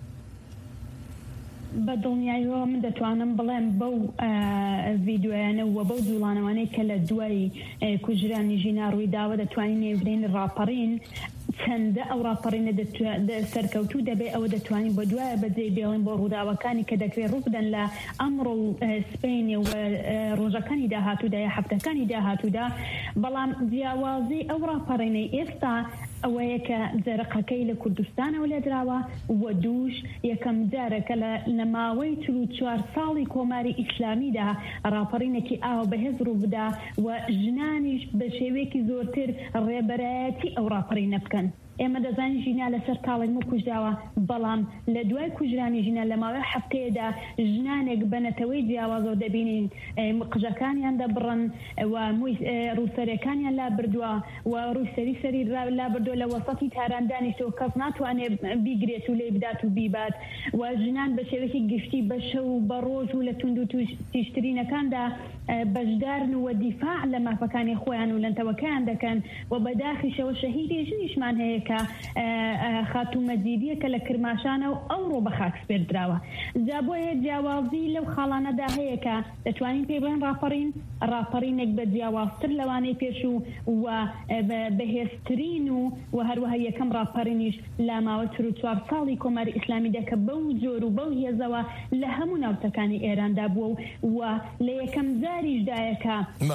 بە دڵنیاییەوە من دەتوانم بڵێم بەو ڤیددیویانە و بەو جوڵانەوانەی کە لە دوای کوژرانی ژینا ڕووی داوە دەتوانین نێبرین ڕاپەڕین چەندە ئەو ڕاپەڕینە سەرکەوتوو دەبێ ئەوە دەتوانین بە دوایە بەجێ بێڵین بۆ ڕووداوەکانی کە دەکرێت ڕوو بدەن لە ئەمڕۆ و سپینی و ڕۆژەکانی داهاتوودا یا هەفتەکانی داهاتوودا بەڵام جیاوازی ئەو ڕاپەڕینەی ئێستا ئەوەیە کە جەرەقەکەی لە کوردستانەوە لێدراوە وە دووش یەکەم جارەکە لە ماوەی چل و چوار ساڵی کۆماری ئیسلامیدا ڕاپەڕینێکی ئاوە بەهێز ڕوو بدا و ژنانیش بە شێوەیەکی زۆرتر ڕێبەرایەتی ئەو ڕاپەڕینە بکەن. ئێمە دەزانین ژینا لەسەر تاڵێک کوژداوە بەڵام لە دوای کوژرانی ژینە لە ماوەی هەفتەیەدا ژنانێک بەنەتەوەی جیاوازەوە دەبینین قژەکانیان دەبڕن و ڕووسەرەکانیان لا بردووە و ڕووسەری سەری لا بردووە لە وەسەتی تاراندانیشەوە کەس ناتوانێت بیگرێت و لێ بدات و بیبات و ژنان بە شێوەیەکی گشتی بە شەو و بە ڕۆژ و لە تونند و تیشترینەکاندا بەشدارن و دیفاع لە مافەکانی خۆیان و لەنتەوەکەیان دەکەن و بەداخیشەوە شەهیدی ژنیشمان هەیە کە خاتومەجیدیە کە لە کرماشانە و ئەوڕۆ بە خاکسپێر دراوە جا بۆیە جیاوازی لەو خاڵانەدا هەیە کە دەتوانین پێ بڵێن ڕاپەڕین ڕاپەڕینێک بە جیاوازتر لەوانەی پێش و و بەهێزترین و و هەروەها یەکەم ڕاپەڕینیش لە ماوە چل و چوار ساڵی کۆماری ئیسلامیدا کە بەو جۆر و بەو هێزەوە لە هەموو ناوچەکانی ئێراندا بووە و لە یەکەم جاریشدایە کە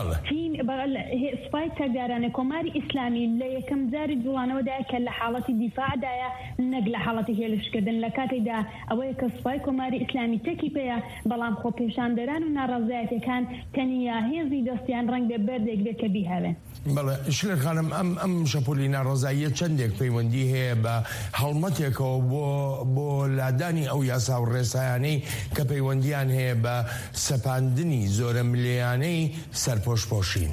سوپای چەکدارانە کۆماری ئیسلامی لە یەکەم جاری جوڵانەوەدایە کە لە حاڵەتی دیفاعدایە نەک لە حاڵەتی هێلشکردن لە کاتێکدا ئەوەیە کە سوپای کۆماری ئیسلامی تەکی پێەیە بەڵام خۆپێشاندەران و ناڕەزایەتەکان تەنیا هێزی دەستیان ڕەنگ بێ بەردێک بێت کە بیهێڵێن. بەڵێ شلر خانم ئەم ئەم شەپۆلی ناڕەزاییە چەندێک پەیوەندی هەیە بە هەڵمەتێکەوە بۆ بۆ لادانی ئەو یاسا و ڕێسایانەی کە پەیوەندیان هەیە بە سەپاندنی زۆرە ملیانەی سەرپۆشپۆشین.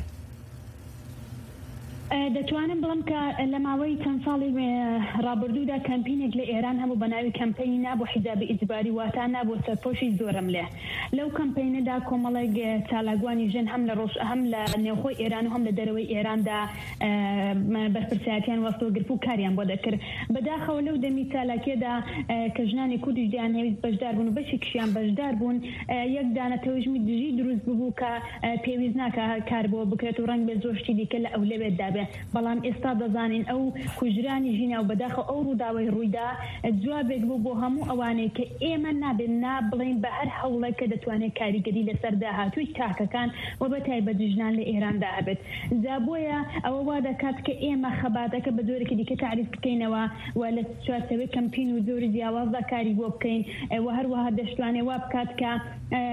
دەتوانم بڵم کە لە ماوەی چەند ساڵی ڕابردوودا کەمپینێک لە ئێران هەبوو بە ناوی کەمپینی نابوو حیجابی ئیجباری واتان نابوو سەرپۆشی زۆرم لێ لەو کەمپینەدا کۆمەڵێک چالاکوانی ژن هەم لە ڕۆژ هەم لە نێوخۆی ئێران و هەم لە دەرەوەی ئێراندا بەرپرسایەتیان وەستەوە گرت و کاریان بۆ دەکرد بەداخەوە لەو دەمی چالاکیەدا کە ژنانی کوردیش دیان هەویست بەشدار بوون و بەشی کشیان بەشدار بوون یەک دانە تەوژمی دژی دروست ببوو کە پێویست ناکە کار بۆ بکرێت و ڕەنگ بێ زۆرشتی دیکە لە ئەو لەوێت دابێ بەڵام ئێستا دەزانین ئەو کوژرانی ژینە و بەداخە ئەو ڕووداوای ڕوویدا جوابێک بوو بۆ هەموو ئەوانەی کە ئێمە نابێت نابڵین بە هەر هەوڵێک کە دەتوانێت کاریگەری لەسەر داهاتووی تاکەکان و بە تایبەت ژنان لە ئێراندا هەبێت جا بۆیە ئەوە وا دەکات کە ئێمە خەباتەکە بە جۆرێکی دیکە تعریف بکەینەوە و لە چوارچەوەی کەمپین و زۆری جیاوازدا کاری بۆ بکەین و هەروەها دەشتوانێت وا بکات کە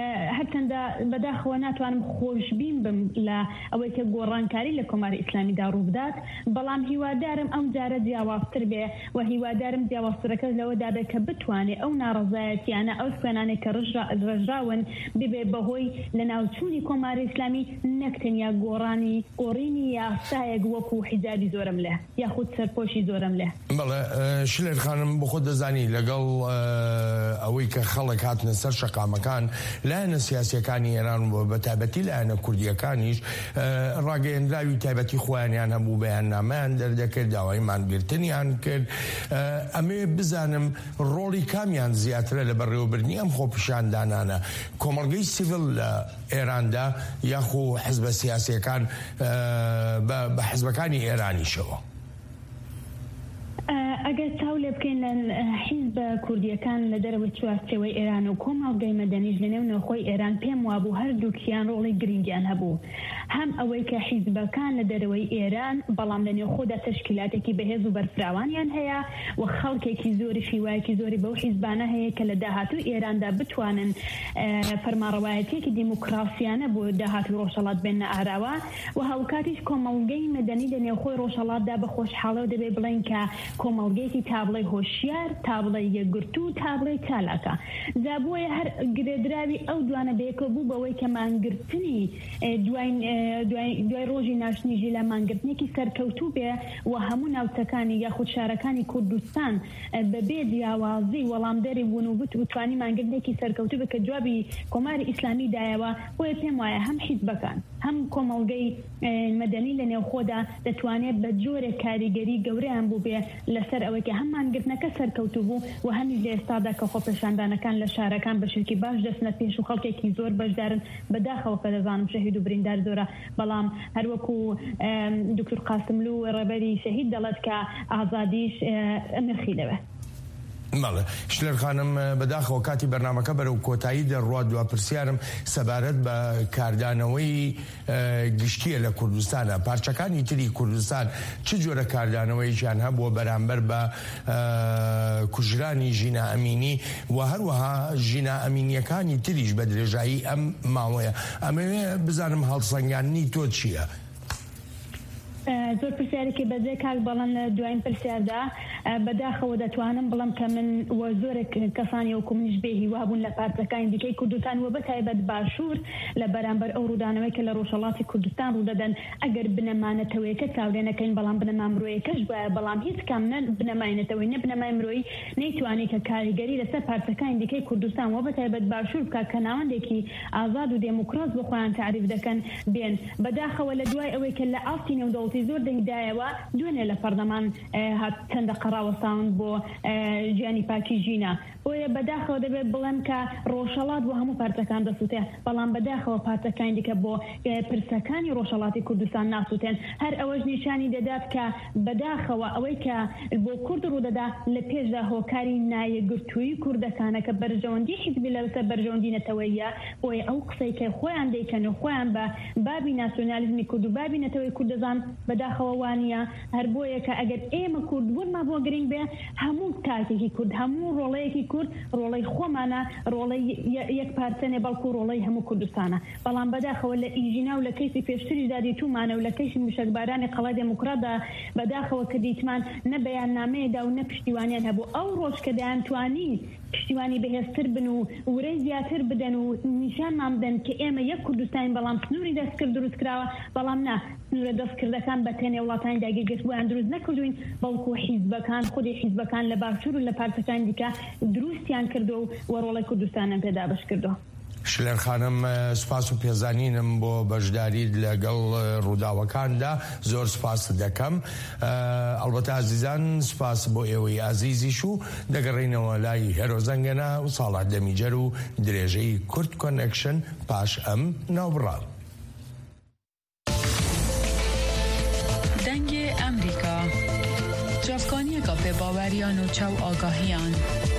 هەرچەندە بەداخەوە ناتوانم خۆشبین بم لە ئەوەی کە گۆڕانکاری لە کۆماری ئیسلامیدا ڕوودات بەڵام هیوادارم ئەم جارە جیاوازتر بێ و هیوادارم جیاوازترەکە لەوەدا بێت کە بتوانێت ئەو ناڕەزایەتیانە ئەو خوێنانێک کە ڕژراون ببێ بەهۆی لە ناوچوونی کۆماری ئیسلامی نەکتەنیا گۆڕانی گۆڕینی یاسایەک وەکو حیجابی زۆرم لێ یاخود سەرپۆشی زۆرم لێ. بەڵێ شلێر خانم بۆ خۆ دەزانی لەگەڵ ئەوەی کە خەڵک هاتنە سەر شەقامەکان لایەنە سیاسیەکانی ئێران و بە تایبەتی لایەنە کوردیەکانیش ڕاگەیەنراوی تایبەتی خۆیانیان هەبوو بەیاننامەیان دەردەکرد داوای مانگرتنیان کرد. ئەمێ بزانم ڕۆڵی کامیان زیاترە لە بەڕێوەبردننی ئەم خۆپیشاندانانە کۆمەڵگەی سیڤل لە ئێراندا یاخۆ حزبە سیاسیەکان بە حزبەکانی ئێرانیشەوە. ئەگەر چاو لێ بکەین لە حیزب کوردیەکان لە دەرەوەی چوارچێوەی ئێران و کۆمەڵگەی مەدەنیش لە نێونەخۆی ئێران پێم وابوو هەردووکیان ڕۆڵی گرنگیان هەبوو هەم ئەوەی کە حیزبەکان لە دەرەوەی ئێران بەڵام لە نێوخۆدا تەشکیلاتێکی بەهێز و بەرفراوانیان هەیە و خەڵکێکی زۆری شیوایەکی زۆری بەو حیزبانە هەیە کە لە داهاتوو ئێراندا بتوانن فەرمانڕەوایەتێکی دیموکراسیانە بۆ داهاتوی ڕۆژهەڵات بێنە ئاراوە و هەڵکاتیش کۆمەڵگەی مەدەنی لە نێوخۆی ڕۆژهەڵاتدا بە خۆشحاڵەوە دەبێ بڵێن کە کۆمەڵگەیەکی تابڵی هۆشیار تابڵی یەکگرتو و تابڵی چالاکە جابووە هەر گرێدراوی ئەو دوانە بەیەکەوە بوو بەوەی کە مانگرتنی دوای ڕۆژی ناشتنیژی لە مانگرتنێکی سەرکەوتوو بێ و هەموو ناوچەکانی یاخود شارەکانی کوردستان بەبێ جیاوازی وەڵامدەری بوون و بتوانی مانگرتنێکی سەرکەوتوو بێ کە جوابی کۆماری ئیسلامی دایەوە بۆیە پێم وایە هەم حیزبەکان هەم کۆمەڵگەی مەدەنی لە نێوخۆدا دەتوانێت بە جۆرێک کاریگەری گەورەیان بوو بێ لەسەر ئەوەی کە هەم مانگرتنەکە سەرکەوتوو بوو و هەمیش لە ئێستادا کە خۆپەشاندانەکان لە شارەکان بە شێوەیەکی باش دەچنە پێش و خەڵکێکی زۆر بەشدارن بەداخەوە کە دەزانم شەهید و بریندار زۆرە بەڵام هەروەکو دکتور قاسملو ڕێبەری شەهید دەڵێت کە ئازادیش نرخی لەوێ. مەڵێ شلێر خانم بەداخەوە کاتی بەرنامەکە بەرەو کۆتایی دەڕوات دوا پرسیارم سەبارەت بە کاردانەوەی گشتیە لە کوردستانە پارچەکانی تری کوردستان چ جۆرە کاردانەوەیشیان هەبووە بەرامبەر بە کوژرانی ژینە ئەمینی و هەروەها ژینە ئەمینیەکانی تریش بە درێژایی ئەم ماوەیە ئەمەوێ بزانم هەڵسەنگاندنی تۆ چییە؟ زۆر پرسیارێکی بەجێ کاک بەڵام لە دوایین پرسیاردا بەداخەوە دەتوانم بڵم کە من وە زۆرێک کەسانی وەکو منیش بێ هیوابوون لە پارتەکانی دیکەی کوردستان وە بەتایبەت باشوور لە بەرامبەر ئەو ڕوودانەوەی کە لە ڕۆژهەڵاتی کوردستان ڕوودەدەن ئەگەر بنەمانەتەوەیەکە چاودێنەکەین بەڵام بنەما مرۆیەکەش وایە بەڵام هیچ کام نە بنەماینەتەوەی نە بنەمای مرۆیی نەیتوانی کە کاریگەری لەسەر پارتەکانی دیکەی کوردستان وە بەتایبەت باشوور بکات کە ناوەندێکی ئازاد و دێموکراس بۆ خۆیان تعریف دەکەن بێن بەداخەوە لە دوای ئەوەی کە لە ئاستی نێودەوڵەتی زۆر دەنگدایەوە دوێنێ لە پەرلەمان هات چەندە قەراوەساون بۆ ژیانی پاکی ژینە بۆیە بەداخەوە دەبێت بڵێم کە ڕۆژهەڵات بۆ هەموو پارتەکان دەسووتێ بەڵام بەداخەوە پارتەکانی دیکە بۆ پرسەکانی ڕۆژهەڵاتی کوردستان ناسووتێن هەر ئەوەش نیشانی دەدات کە بەداخەوە ئەوەی کە بۆ کورد ڕوودەدا لە پێشدا هۆکاری نایەگرتووی کوردەکانە کە بەرژەوەندی حیزبی لەسەر بەرژەوەندی نەتەوەیە بۆیە ئەو قسەی کە خۆیان دەیکەن و خۆیان بە بابی ناسیۆنالیزمی کورد و بابی نەتەوەی کورد دەزان بەداخەوە وانە هەر بۆیە کە ئەگەر ئێمە کورد وەرما بۆ گرنگ بێ هەموو کاتێکی کورد هەموو ڕۆڵەیەکی کورد ڕۆڵەی خۆمانە ڕۆڵەی یەک پارتەنێ بەڵکو ڕۆڵەی هەموو کوردستانە بەڵام بەداخەوە لە ئیژینا و لە کەیسی پێشتری دادی تومانە و لە کەیسی مشکبارانی قەڵای دموکراتدا بەداخەوە کە دیتمان نە بەیاننامەیەدا و نە پشتیوانیان هەبوو ئەو ڕۆژ کە دەیانتوانی پشتیوانی بەهێزتر بن و ورەی زیاتر بدەن و نیشانمان بدەن کە ئێمە یەک کوردستانی بەڵام سنووری دەستکرد دروست کراوە بەڵام نا سنوورە دەستکردەکان بە تێنێ وڵاتانی داگیرگەشت بۆیان دروست نەکردوین بەڵکو حیزبەکان خودی حیزبەکان لە باشوور و لە پارتەکان دیکە دروستیان کردو و ڕۆڵی کوردستانیان پێدا بەش کردو. شلێر خانم سپاس و پێزانینم بۆ بەشداریت لەگەڵ ڕووداوەکاندا زۆر سپاس دەکەم ئەڵبەتە عزیزان سپاس بۆ ئێوەی ئازیزیش و دەگەڕینەوە لای هێرۆزەنگەنە و ساڵات دەمیجەر و درێژەی کورد کۆنێکشن پاش ئەم ناوبڕاو. دەنگێ ئەمریکا جافکانیەکە پێباوەریان و چاو ئاگاهیان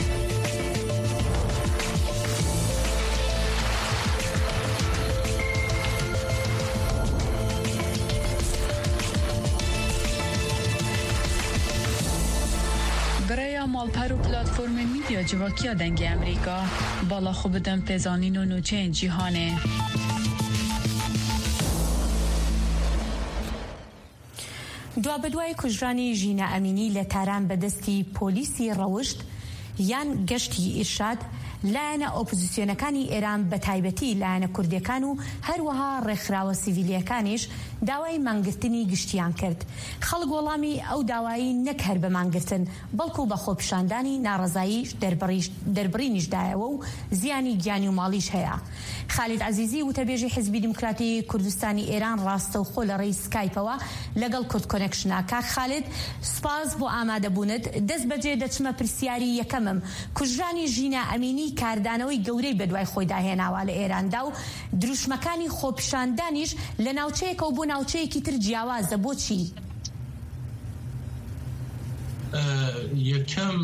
مالپەر و پلاتفۆرمên میدیا civakîya dengê Amerîka bala xwe bidin pêzanîn û nûçeyên cîhanê. دوا بەدوای کوژرانی ژینە ئەمینی لە تاران بەدەستی پۆلیسی ڕەوشت یان گەشتی ئیرشاد لایەنە ئۆپۆزیسیۆنەکانی ئێران بە تایبەتی لایەنە کوردیەکان و هەروەها ڕێکخراوە سیڤیلیەکانیش داوای مانگرتنی گشتیان کرد. خەڵک وەڵامی ئەو داوایی نەک هەر بە مانگرتن بەڵکو بە خۆپیشاندانی ناڕەزایی دەربڕینیشدایەوە و زیانی گیانی و ماڵیش هەیە. خالید عەزیزی وتەبێژی حیزبی دیموکراتی کوردستانی ئێران ڕاستەوخۆ لە ڕێی سکایپەوە لەگەڵ کورد کۆنێکشنە. کاک خالید سپاس بۆ ئامادەبوونت. دەست بەجێ دەچمە پرسیاری یەکەمم. کوژرانی ژینە ئەمینی کاردانەوەی گەورەی بەدوای خۆی داهێناوە لە ئێراندا و دروشمەکانی خۆپیشاندانیش لە ناوچەیەکە و بۆ ناوچەیەکی تر جیاوازە. بۆچی؟ یەکەم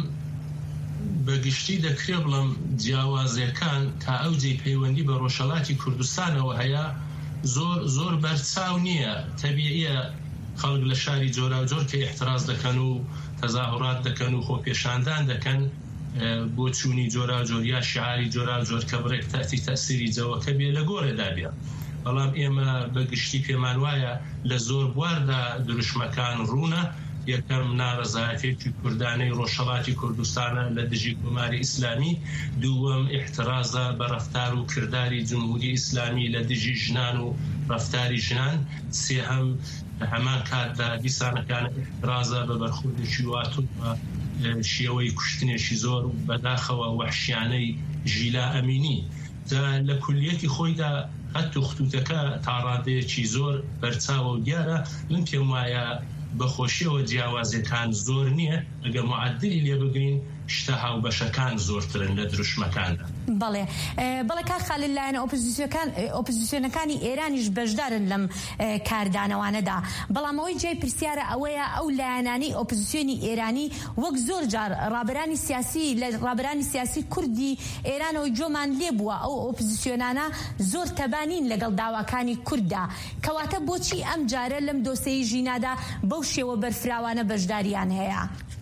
بەگشتی دەکرێ بڵم جیاوازیەکان تا ئەوجێ پەیوەندی بە ڕۆژهەڵاتی کوردستانەوە هەیە زۆر زۆر بەرچاو نییە. تەبیعیە خەڵک لە شاری جۆرا و جۆر کە احتراز دەکەن و تەظاهرات دەکەن و خۆپێشاندان دەکەن بۆ چوونی جۆرا و جۆر یا شعاری جۆرا و جۆر کە بڕێک تاتی تەسیری جەوەکە بێ لە گۆڕێدا بێ. بەڵام ئێمە بەگشتی پێمان وایە لە زۆر بواردا دروشمەکان ڕوونە. یەکەم ناڕەزایەتێکی کوردانەی ڕۆژهەڵاتی کوردستانە لە دژی کۆماری ئیسلامی، دووەم احترازە بە ڕەفتار و کردداری جمهوری ئیسلامی لە دژی ژنان و ڕەفتاری ژنان، سێهەم هەمان کاتدا دیسانەکان احترازە بە بەرخوردێکی واتون شێوەی کوشتنێکی زۆر بەداخەوە وەحشیانەی ژیلا ئەمینی. لە کولیەتی خۆیدا خەت و خطوتەکە تاڕادەیەکی زۆر بەرچاوە و دیارە. من پێم وایە بەخۆشیەوە جیاوازەکان زۆر نییە. ئەگەر معدلی لێ بگرین شتە هاوبەشەکان زۆرترن لە دروشمەکاندا. بەڵێ بەڵێ کاک خالید لایەنە ئۆپۆزیسیۆنەکانی ئێرانیش بەشدارن لەم کاردانەوانەدا. بەڵام ئەوەی جێی پرسیارە ئەوەیە ئەو لایەنانی ئۆپۆزیسیۆنی ئێرانی وەک زۆر جار ڕابەرانی سیاسی لە ڕابەرانی سیاسی کوردی ئێرانەوەی جۆمان لێ بووە ئەو ئۆپۆزیسیۆنانە زۆر تەبانین لەگەڵ داواکانی کورددا. کەواتە بۆچی ئەم جارە لەم دۆسەی ژینادا بەو شێوە بەرفراوانە بەشداریان هەیە؟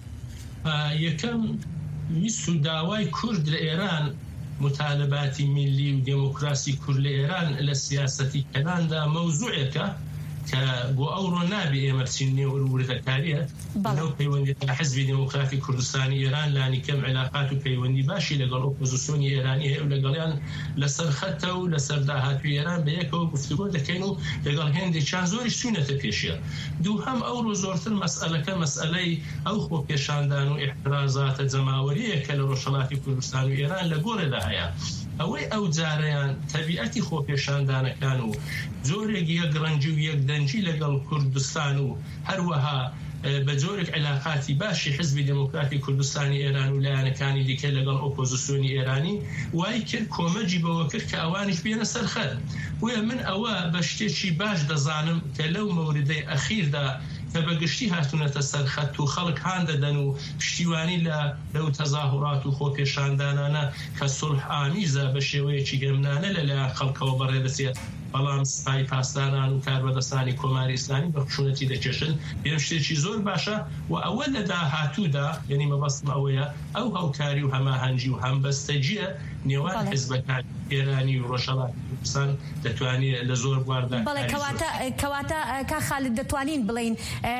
یەکەم ویست و داوای کورد لە ئێران، مطالباتی میلی و دموکراسی کورد لە ئێران لە سیاسەتی کەلاندا مەوزوعێکە کە بۆ ئەوڕۆ نابێ ئێمە بچین نێوەورەتەکاریە لەو پەیوەندی حیزبی دموکراتی کوردستانی ئێران لانی کەم علاقات و پەیوەندی باشی لەگەڵ ئۆپۆزیسیۆنی ئێرانی هەیە و لەگەڵیان لەسەر خەتە و لەسەر داهاتووی ئێران بە یەکەوە گفتوگۆ دەکەین و لەگەڵ هێندێکیان زۆریش چوونەتە پێشیە. دووهەم ئەوڕۆ زۆرتر مەسئلەکە مەسئلەی ئەو خۆپێشاندان و احترازاتە جەماوەریە کە لە ڕۆژهەڵاتی کوردستان و ئێران لە گۆڕێدا هەیە. ئەوەی ئەو جارەیان تەبیعەتی خۆپێشاندانەکان و جۆرێک یەک ڕەنجی و یەک دەنجی لەگەڵ کوردستان و هەروەها بە جۆرێک علاقاتی باشی حزبی دموکراتی کوردستانی ئێران و لایەنەکانی دیکە لەگەڵ ئۆپۆزیسیۆنی ئێرانی وای کرد کۆمەجی بەوە کرد کە ئەوانیش بێنە سەرخەت. وێ من ئەوە بە شتێکی باش دەزانم کە لەو مەوردەی ئەخیردا کە بەگشتی هاتوونەتە سەرخەت و خەڵک هان دەدەن و پشتیوانی لە لەو تەظاهرات و خۆپێشاندانانە کە سڵح ئامیزە بە شێوەیەکی گەمنانە لەلایەن خەڵکەوە بەڕێدەچێت، بەڵام سپای پاسداران و کاربەدەستانی کۆماری ئیسلامی بە خشونەتی دەکێشن. پێم شتێکی زۆر باشە و ئەوە لە داهاتوودا، یعنی مەبەستم ئەوەیە ئەو هاوکاری و هەماهەنگی و هەمبەستەجیە نێوان حیزبەکانی ئێرانی و ڕۆژهەڵاتی کوردستان دەتوانێت لە زۆر بواردا. بەڵێ کەواتە کا خالید دەتوانین بڵین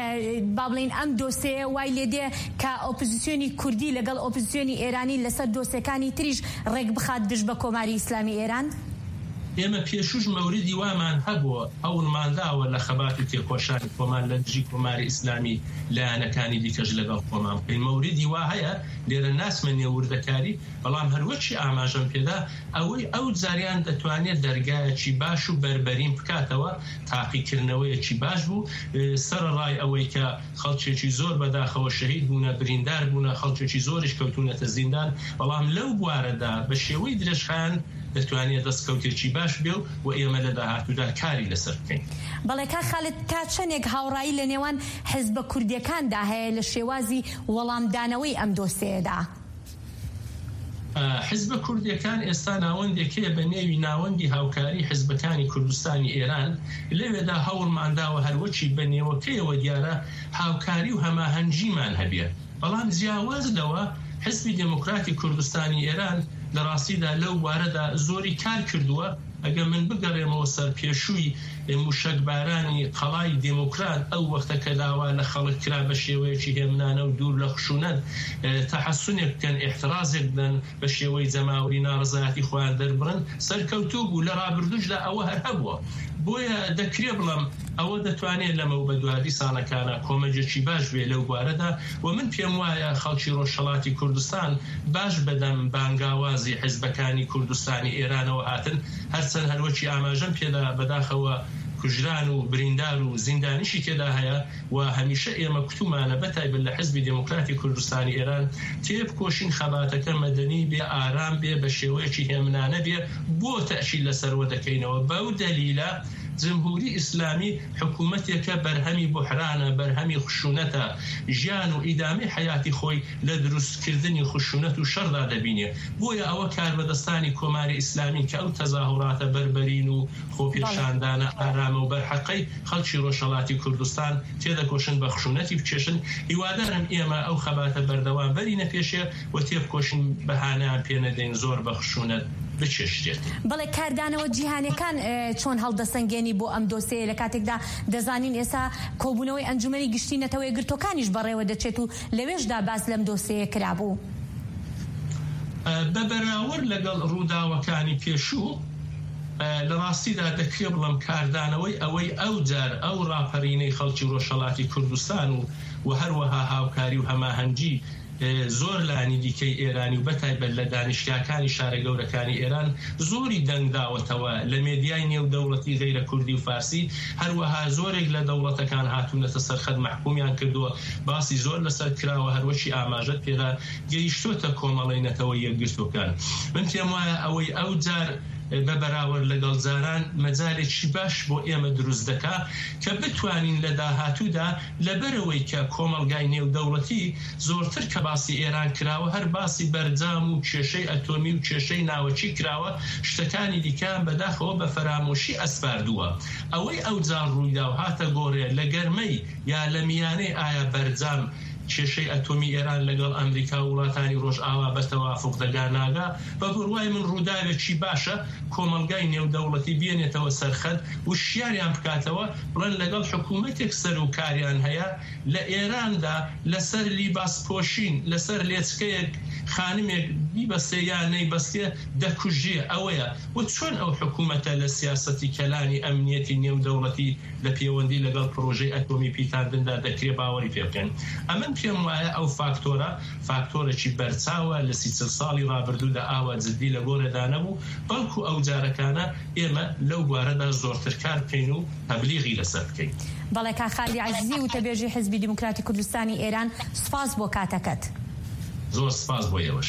با بڵین ئەم دۆسەیە وای لێ دێ کە ئۆپۆزیسیۆنی کوردی لەگەڵ ئۆپۆزیسیۆنی ئێرانی لەسەر دۆسەکانی تریش ڕێک بخات دژ بە کۆماری ئیسلامی ئێران؟ ئێمە پێشوش مەوردی وامان هەبووە ئەوڵمانداوە لە خەبات و تێکۆشانی کۆمان لە دژی کۆماری ئیسلامی لایەنەکانی دیکەش لەگەڵ خۆمان بکەین. مەوردی وا هەیە لێرە ناسمە نێوردەکاری، بەڵام هەروەکی ئاماژەم پێدا ئەوەی ئەو جاریان دەتوانێت دەرگایەکی باش و بربەرین بکاتەوە. تاقیکردنەوەیەکی باش بوو سەرڕای ئەوەی کە خەڵکێکی زۆر بەداخەوە شەهید بوونە، بریندار بوونە، خەڵکێکی زۆریش کەوتونەتە زیندان، بەڵام لەو بوارەدا بە شێوەی درێژخایەن دەتوانێت دەستکەوتێکی باش بێ و ئێمە لە داهاتوودا کاری لەسەر بکەین. بەڵێ کا خالید تا چەندێک هاوڕایی لە نێوان حیزبە کوردیەکاندا هەیە لە شێوازی وەڵامدانەوەی ئەم دۆسەیەدا؟ حیزبە کوردیەکان ئێستا ناوەندێکەیە بە نێوی ناوەندی هاوکاری حیزبەکانی کوردستانی ئێران. لەوێدا هەوڵمانداوە هەروەکی بە نێوەکەیەوە دیارە هاوکاری و هەماهەنگیمان هەبێت. بەڵام جیاواز لەوە حیزبی دموکراتی کوردستانی ئێران لە ڕاستیدا لەو وارەدا زۆری کار کردووە ئەگە من بگەڕێمەوە سەر پێشووی موشەکبارانی قەڵای دموکرات ئەو وەختە کە داوا لە خەڵک کرا بە شێوەیەکی هێمنانە و دوور لە خشونەت تەحەسونێک بکەن احترازێک بدەن بە شێوەی جەماوەری ناڕزایەتی خۆیان دەربڕن سەرکەوتوو بوو لە ڕابردووشدا ئەوە هەر هەبووە بۆیە دەکرێ بڵم ئەوە دەتوانێت لەمە و بە دوادی سانەکانە کۆمەجێکی باش بێ لەو بوارەدا و من پێم وایە خەڵکی ڕۆژهەڵاتی کوردستان باش بدەم بانگاوازی حیزبەکانی کوردستانی ئێرانەوە هاتن هەرچەند هەروەکی ئاماژەم پێدا بەداخەوە کوژران و بریندار و زیندانیشی تێدا هەیە و هەمیشە ئێمە کوتومانە بەتایبەت لە حیزبی دموکراتی کوردستانی ئێران تێبکۆشین خەباتەکە مەدەنی بێ ئارام بێ بە شێوەیەکی هێمنانە بێ بۆ تەشیل لەسەرەوە دەکەینەوە بەو دەلیلە جمهوری ئیسلامی حکوومەتێکە بەرهەمی بحرانە بەرهەمی خشونەتە ژیان و ئیدامی حیاتی خۆی لە دروستکردنی خشونەت و شەڕدا دەبینێ بۆیە ئەوە کاربەدەستانی کۆماری ئیسلامی کە ئەو تەزاهوراتە بربەرین و خۆپێشاندانە ئارامە و بەرحەقەی خەڵکی ڕۆژهەڵاتی کوردستان تێدەکۆشن بە خشونەتی بچێشن هیوادارم ئێمە ئەو خەباتە بەردەوام بەرینە پێشێ و تێبکۆشن بەهانەیان پێ نەدەین زۆر بە خشونەت بچێشتێت. بەڵێ کاردانەوە جیهانەکان چۆن هەڵدەسەنگێنی بۆ ئەم دۆسەیە لە کاتێکدا دەزانین ئێستا کۆبوونەوەی ئەنجومەنی گشتی نەتەوەی گرتوەکانیش بەڕێوە دەچێت و لەوێشدا باس لەم دۆسەیە کرابوو. بە بەراورد لەگەڵ ڕووداوەکانی پێشوو لە ڕاستیدا دەکرێ بڵم کاردانەوەی ئەوەی ئەو جار ئەو ڕاپەڕینەی خەڵکی ڕۆژهەڵاتی کوردستان و و هەروەها هاوکاری و هەماهەنگی زۆر لانی دیکەی ئێرانی و بەتایبەت لە دانیشگاکانی شارە گەورەکانی ئێران زۆری دەنگداوەتەوە لە مێدیای نێودەوڵەتی غەیرە کوردی و فارسی هەروەها زۆرێک لە دەوڵەتەکان هاتوونەتە سەرخەت محکومیان کردووە باسی زۆر لەسەر کراوە هەروەشی ئاماژەت پێدا گەیشتۆتە کۆمەڵی نەتەوە یەکگرتوەکان من پێم وایە ئەوەی ئەو جار بە بەراورد لەگەڵ جاران مەجالێکی باش بۆ ئێمە دروست دەکا کە بتوانین لە داهاتوودا لەبەرەوەی کە کۆمەلگای نێودەوڵەتی زۆرتر کە باسی ئێران کراوە هەر باسی بەرجام و کێشەی ئەتۆمی و کێشەی ناوەچی کراوە شتەکانی دیکەیان بەداخەوە بە فەرامۆشی ئەسپاردووە ئەوەی ئەو جار ڕوویدا و هاتە گۆڕێ لە گەرمەی یا لە میانەی ئایا بەرجام کێشەی ئەتۆمی ئێران لەگەڵ ئەمریکا و وڵاتانی ڕۆژئاوا بە تەوافق دەگا ناگا بە بڕوای من ڕووداوێکی باشە کۆمەلگای نێودەوڵەتی بێنێتەوە سەرخەت و شیاریان بکاتەوە بڵێن لەگەڵ حکوومەتێک سەر و کاریان هەیە لە ئێراندا لەسەر لیباسپۆشین لەسەر لێچکەیەک خانمێک بیبەستێ یان نەیبەستێ دەکوژێ ئەوەیە و چۆن ئەو حکوومەتە لە سیاسەتی کەلانی ئەمنیەتی نێودەوڵەتی لە پەیوەندی لەگەڵ پرۆژەی ئەتۆمی پیتاندندا دەکرێت باوەری پێ بکەن ئەمن پێم وایە ئەو فاکتۆرە فاکتۆرێکی بەرچاوە لە سی ساڵی ڕابردوودا ئاوا جددی لە گۆرەدا نەبوو بەڵکو ئەو جارەکانە ئێمە لەو بوارەدا زۆرتر کار بکەین و تەبلیغی لەسەر بکەین. بەڵێ کا خالی عەزیزی و تەبێژی حیزبی دیموکراتی کوردستانی ئێران سپاس بۆ کاتەکەت. زۆر سپاس بۆ ئێوەش.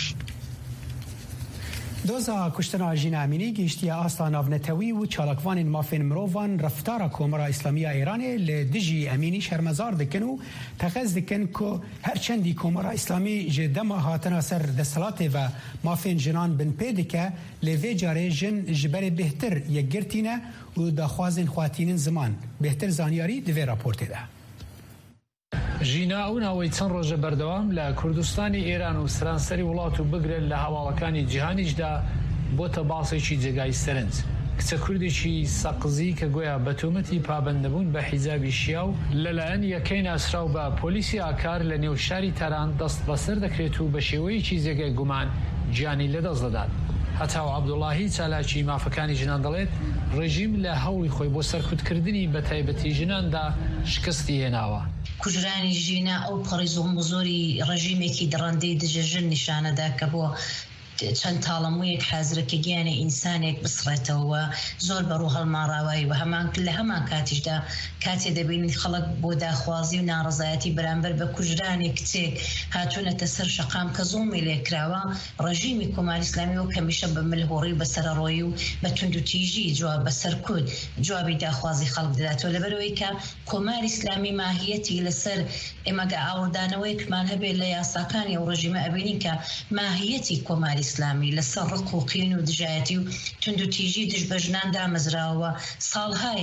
دۆزا کوشتنا ژین ئەمینی گەیشتیە ئاستا ناونەتەوی و چالاکوانین مافên مرۆڤان رەفتارە کۆمەرا ئیسلامیە ئێرانê li dijî ئەمینی şermezar dikin û texez dikin ku herçendî kômera îslamî ji dema hatina ser desthilatê ve mafên jinan bin pê dike lê vê carê jin ji berê bêhtir yekgirtîne û daxwazên xwatînin ziman bêhtir zanyarî di vê raportê de. ژینا ئەو ناوەی چەند ڕۆژە بەردەوام لە کوردستانی ئێران و سرانسەری وڵات و بگرێت لە هەواڵەکانی جیهانیشدا بۆتە باسێکی جێگای سەرنج. کچە کوردێکی سەقزی کە گویا بە تۆمەتی پابەندەبوون بە حیجابی شیا و لەلایەن یەکەی ناسراو بە پۆلیسی ئاکار لە نێو شاری تەران دەست بەسەر دەکرێت و بە شێوەیەکی جێگای گومان گیانی لەدەست دەدات. هەتاو عەبدوڵاهی چالاکی مافەکانی ژنان دەڵێت ڕێژیم لە هەوڵی خۆی بۆ سەرکوتکردنی بە تایبەتی ژناندا شکستی هێناوە. کوژرانی ژینە ئەو پەڕی زۆم زۆری ڕژیمێکی دڕندەی دژەژن نیشانەدا کە بۆ چەند تاڵەموویەک حازرەکە گیانە ئینسانێک بسڕێتەوە زۆر بەڕوو هەڵماڕاوایی و هەمان لە هەمان کاتیشدا کاتێ دەبینیت خەڵک بۆ داخوازی و ناڕزایەتی بەرامبەر بە کوژرانی کچێک هاتوونەتە سەر شەقام کە زۆمی لێکراوە ڕژیمی کۆماری ئیسلامی و کەمیشە بە ملهۆڕی بەسەرڕۆیی و بە توندوتیژی جواب بەسەر کورد جوابی داخوازی خەڵک دەداتەوە لەبەرەوەی کە کۆماری ئیسلامی ماهیەتی لەسەر ئێمەگە ئاوردانەوەیەکمان هەبێت لە یاساکانی ئەو ڕژیمە ئەبینین کە ماهیەتی کۆماری ئیسلامی لەسەر ڕق و قین و دژایەتی و توندوتیژی دژ بە ژنان دامەزراوە ساڵهایە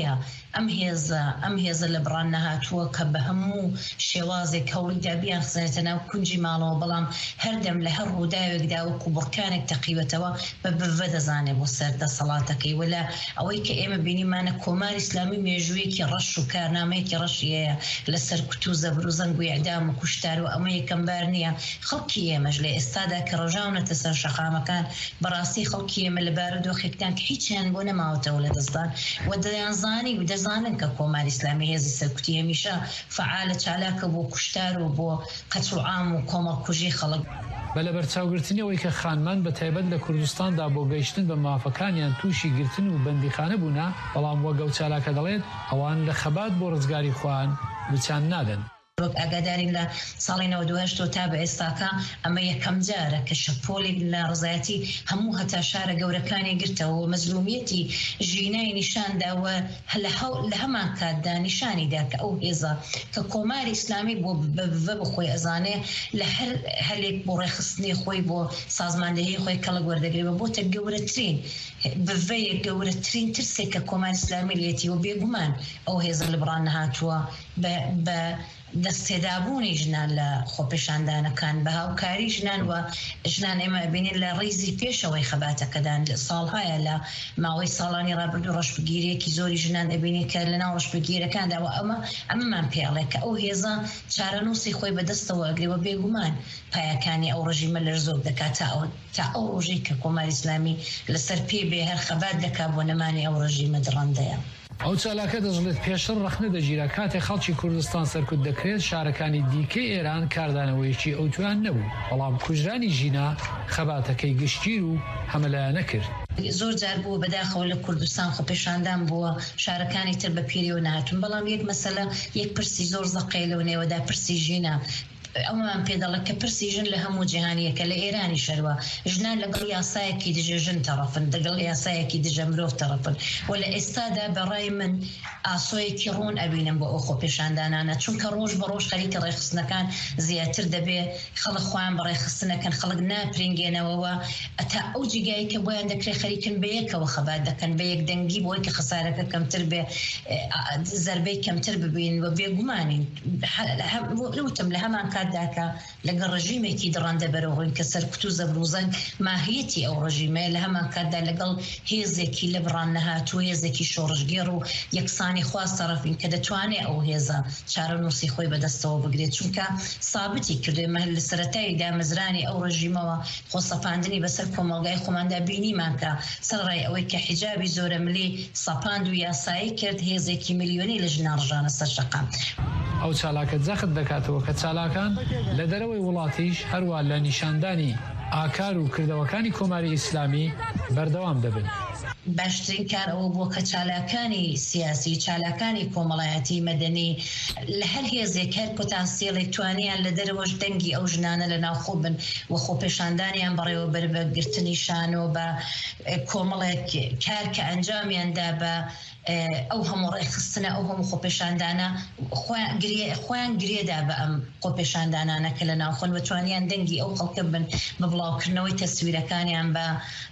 ئەم هێزە ئەم هێزە لە بڕان نەهاتووە کە بە هەموو شێوازێک هەوڵیدا بیان خزانێتە ناو کونجی ماڵەوە بەڵام هەردەم لە هەر ڕووداوێکدا وەکو بڕکانێک تەقیبەتەوە بە بڤە دەزانێت بۆ سەر دەسەڵاتەکەی وەلا ئەوەی کە ئێمە بینیمانە کۆماری ئیسلامی مێژوویەکی ڕەش و کارنامەیەکی ڕەشی هەیە لەسەر کوتو زەبر و زەنگ و ئیعدام و کوشتار و ئەمە یەکەم بار نییە خەڵکی ئێمەش لە ئێستادا کە ڕۆژاونەتە سەر شەقامەکان بەڕاستی خەڵکی ئێمە لە بارودۆخێکتان کە هیچیان بۆ نەماوەتەوە لە دەستدان و دەیانزانی و دەزانن کە کۆماری ئیسلامی هێزی سەرکوتی هەمیشە فعالە چالاکە بۆ کوشتار و بۆ قەتڵ عام و کۆمەڵکوژی خەڵک. بە لە بەرچاوگرتنەوەی کە خانمان بە تایبەت لە کوردستاندا بۆ گەیشتن بە مافەکانیان تووشی گرتن و بەندیخانە بوونا بەڵام وەگەڵ چالاکە دەڵێت ئەوان لە خەبات بۆ ڕزگاری خوان بچان نادەن. ئاگادارین لە ساڵی نەوە دو هەشت تا بە ئێستاکە ئەمە یەکەم جارە کە شەپۆلێک لە ڕزایەتی هەموو هەتا شارە گەورەکانی گرتەوە مەزلومیەتی ژینای نیشانداوە لە هەمان کاتدا نیشانیدا کە ئەو هێزە کە کۆماری ئیسلامی بۆ بە بخۆی ئەزانێ لە هەر هەلێک بۆ ڕێخستنی خۆی بۆ سازماندەهی خۆی کەڵک وەردەگرێت بۆتە گەورەترین بڤەیە گەورەترین ترسێک کە کۆماری ئیسلامی لێتی و بێگومان ئەو هێزە لە بڕان نەهاتووە بە دەستێدابوونی ژنان لە خۆپێشاندانەکان بە هاوکاری ژنان و ژنان ئێمە بینین لە ڕیزی پێشەوەی خەباتەکەدان ساڵهایە لە ماوەی ساڵانی ڕابردوو ڕەشبگیرێکی زۆری ژنان دەبینی کە لە ناو ڕەشبگیرەکانداوە ئەمە ئەمەمان پێڵێ کە ئەو هێزە چارەنووسی خۆی بەدەستەوە ئەگرێەوە بێگومان پایەکانی ئەو ڕژیمە لەر زۆر دەکات تا ئەو ڕۆژەی کە کۆماری ئیسلامی لەسەر پێ بێ هەر خەبات دەکات بۆ نەمانی ئەو ڕژیمە دڕەندەیە. ئەو چالاکە دەژڵێت پێشتر ڕەخنە دەگیرە کاتێک خەڵکی کوردستان سەرکوت دەکرێت شارەکانی دیکەی ئێران کاردانەوەیەکی ئەوتوان نەبوو بەڵام کوژرانی ژینا خەباتەکەی گشتگیر و هەمەلایەنە کرد. زۆر جار بووە بەداخەوە لە کوردستان خۆپێشاندان بووە شارەکانی تر بە پیرەوە نهاتون بەڵام یەک مەسەلە یەک پرسی زۆر زەقەی لەو نێوەدا پرسی ژینە ئەومان پێدەڵە کە پرسی ژن لە هەموو جیهانیەکە لە ئێرانی شەروە ژنان لەگەڵ یاسایەکی دژە ژن تەڕەفن دەگەڵ یاسایەکی دژە مرۆڤ تەڕەفن و لە ئێستادا بەڕای من ئاسۆیەکی ڕوون ئەبینم بۆ ئەو خۆپێشاندانانە چونکە ڕۆژ بە ڕۆژ خەریکە ڕێخستنەکان زیاتر دەبێ خەڵک خۆیان بە ڕێخستنەکەن خەڵک ناپرینگێنەوەوە ئەتا ئەو جێگایی کە بۆیان دەکرێت خەریکن بە یەکەوە خەبات دەکەن بە یەک دەنگی بۆی کە خەسارەکە کەمتر بێ زەربەی کەمتر ببین و بێگومانین وتم لە هەمان داکە لەگەڵ ڕژیمێکی دڕەندە بەرەوەین کە سەرکوت و زەبروزەنگ ماهیەتی ئەو ڕژیمە لە هەمان کاتدا لەگەڵ هێزێکی لە بڕان نەهاتوو هێزێکی شۆڕژگێڕ و یەکسانی خواست تەرەفین کە دەتوانێت ئەو هێزە چارەنووسی خۆی بەدەستەوە بگرێت چونکە سابتی کردوێمە لە سەرەتایی دامەزرانی ئەو ڕژیمەوە خۆسەپاندنی بەسەر کۆمەڵگای خۆماندا بینیمان کە سەرڕای ئەوەی کە حیجابی زۆرە ملی سەپاند و یاسایی کرد هێزێکی میلیۆنی لە ژنان ڕژانە سەر شەقام. ئەو چالاکە جەخت دەکاتەوە کە چالاکان لە دەرەوەی وڵاتیش هەروە لە نیشاندانی ئاکار و کردەوەکانی کۆماری ئیسلامی بەردەوام دەبن. باشترین کار ئەوە بووە کە چالاکانی سیاسی چالاکانی کۆمەڵایەتی مەدەنی لە هەر هێزێک هەر پۆتانسیێڵێک توانیان لە دەرەوەش دەنگی ئەو ژنانە لە ناوخۆ بن و خۆپێشاندانیان بەڕێوە بەر بە گرتنیشان و بە کۆمەڵێک کار کە ئەنجامیاندا بە ئەو هەموو ڕێخستنە ئەو هەموو خۆپێشاندانە خۆیان گرێدا بە ئەم خۆپێشاندانانە کە لە ناوخۆن بتوانیان دەنگی ئەو خەڵکە بن بە بڵاوکردنەوەی تەسویرەکانیان بە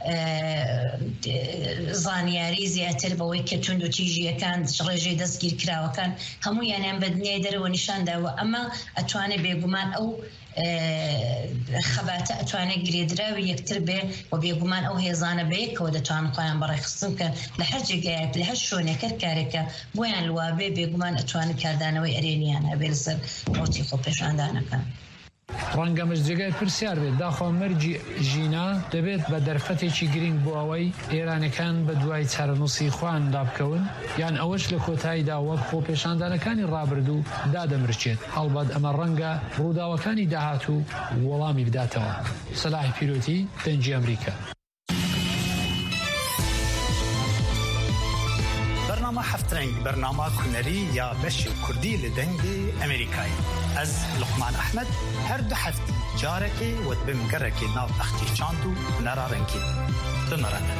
زانیاری زیاتر بەوەی کە تونند و تیژیەکان ڕێژەی دەستگیر کراوەکان هەموویانیان بە دنیای دەرەوە نیشانداوە ئەمە ئەتوانێت بێگومان ئەو خەباتە ئەتوانێت گرێدراوی یەکتر بێ و بێگومان ئەو هێزانە بەیەکەوە دەتوان خۆیان بەڕێخستن کە لە هەر جێگایەک لە هەر شوێنێک هەر کارێکە بۆیان لوابێ بێگومان ئەتوانێت کاردانەوەی ئەرێنیان هەبێ لەسەر ڕۆتی خۆپێشاندانەکان. ڕەنگە مەش جێگای پرسیار بێت داخوا مەرجی ژینا دەبێت بە دەرفەتێکی گرنگ بۆ ئەوەی ئێرانەکان بە دوای چارەنووسی خوان دابکەون یان ئەوەش لە کۆتاییدا وەک خۆپێشاندانەکانی ڕابردوو دادەمرچێت هەڵبەت ئەمە ڕەنگە ڕووداوەکانی داهاتوو وەڵامی بداتەوە. سەلاحی پیرۆتی دەنگی ئەمریکا. برنامه هفت رنگ برنامه هنری یا بشی کردی لدنگ امریکایی از لقمان احمد هر دو هفته جارکی و بمگرکی ناو اختی چاندو نرارنکی بمرنه.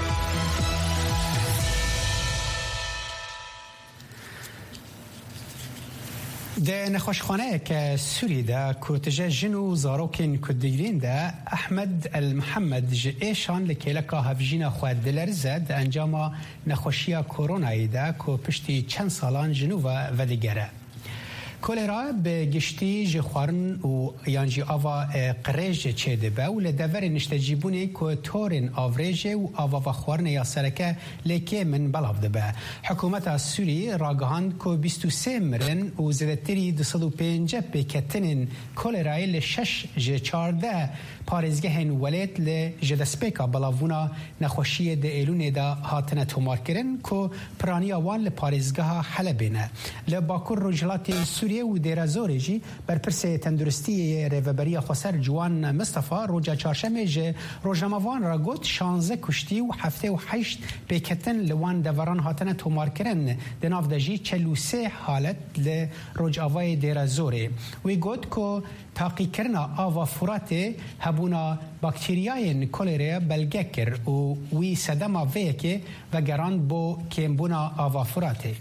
ده نخوشخانه که سوری ده کتجه جنو زاروکین کدیرین ده احمد المحمد جئشان لکیلکا هفجین خود دلرزد انجام نخوشی کرونایی ده که پشتی چند سالان جنو و دیگره. کولرا به گشتی جخوارن و یانجی آوا قریج چه دبه و لدور نشتجیبونی که تورن آوریج و آوا و خوارن یا سرکه لیکه من بلاف دبه. حکومت سوری راگهاند که بیست و سه مرن و زدتری دو صد و پنجاه بکتنین کولرای لشش جه چارده پارزگه هن ولید لجدسپیکا بلاوونا نخوشی ده ایلون ده هاتنه تومار کرن که پرانی آوان لپارزگه حلبینه. لباکور رجلات سوریه و دیره زورجی بر پرس تندرستی ریوبری خسر جوان مصطفى روجا چارشمه جه روجنامه‌وان را گوت شانزده کشتی و هفته و هشت پیکتن لوان دوران هاتنه تومار کرن دناف دجی چلو سه حالت لروج آوای دیره زوره وی گوت که تاقی کرنا آوا فراته هبونا باکتریای کولرا بلگه کر و وی صدما ویکه و گران بو کمبونا آوا فراته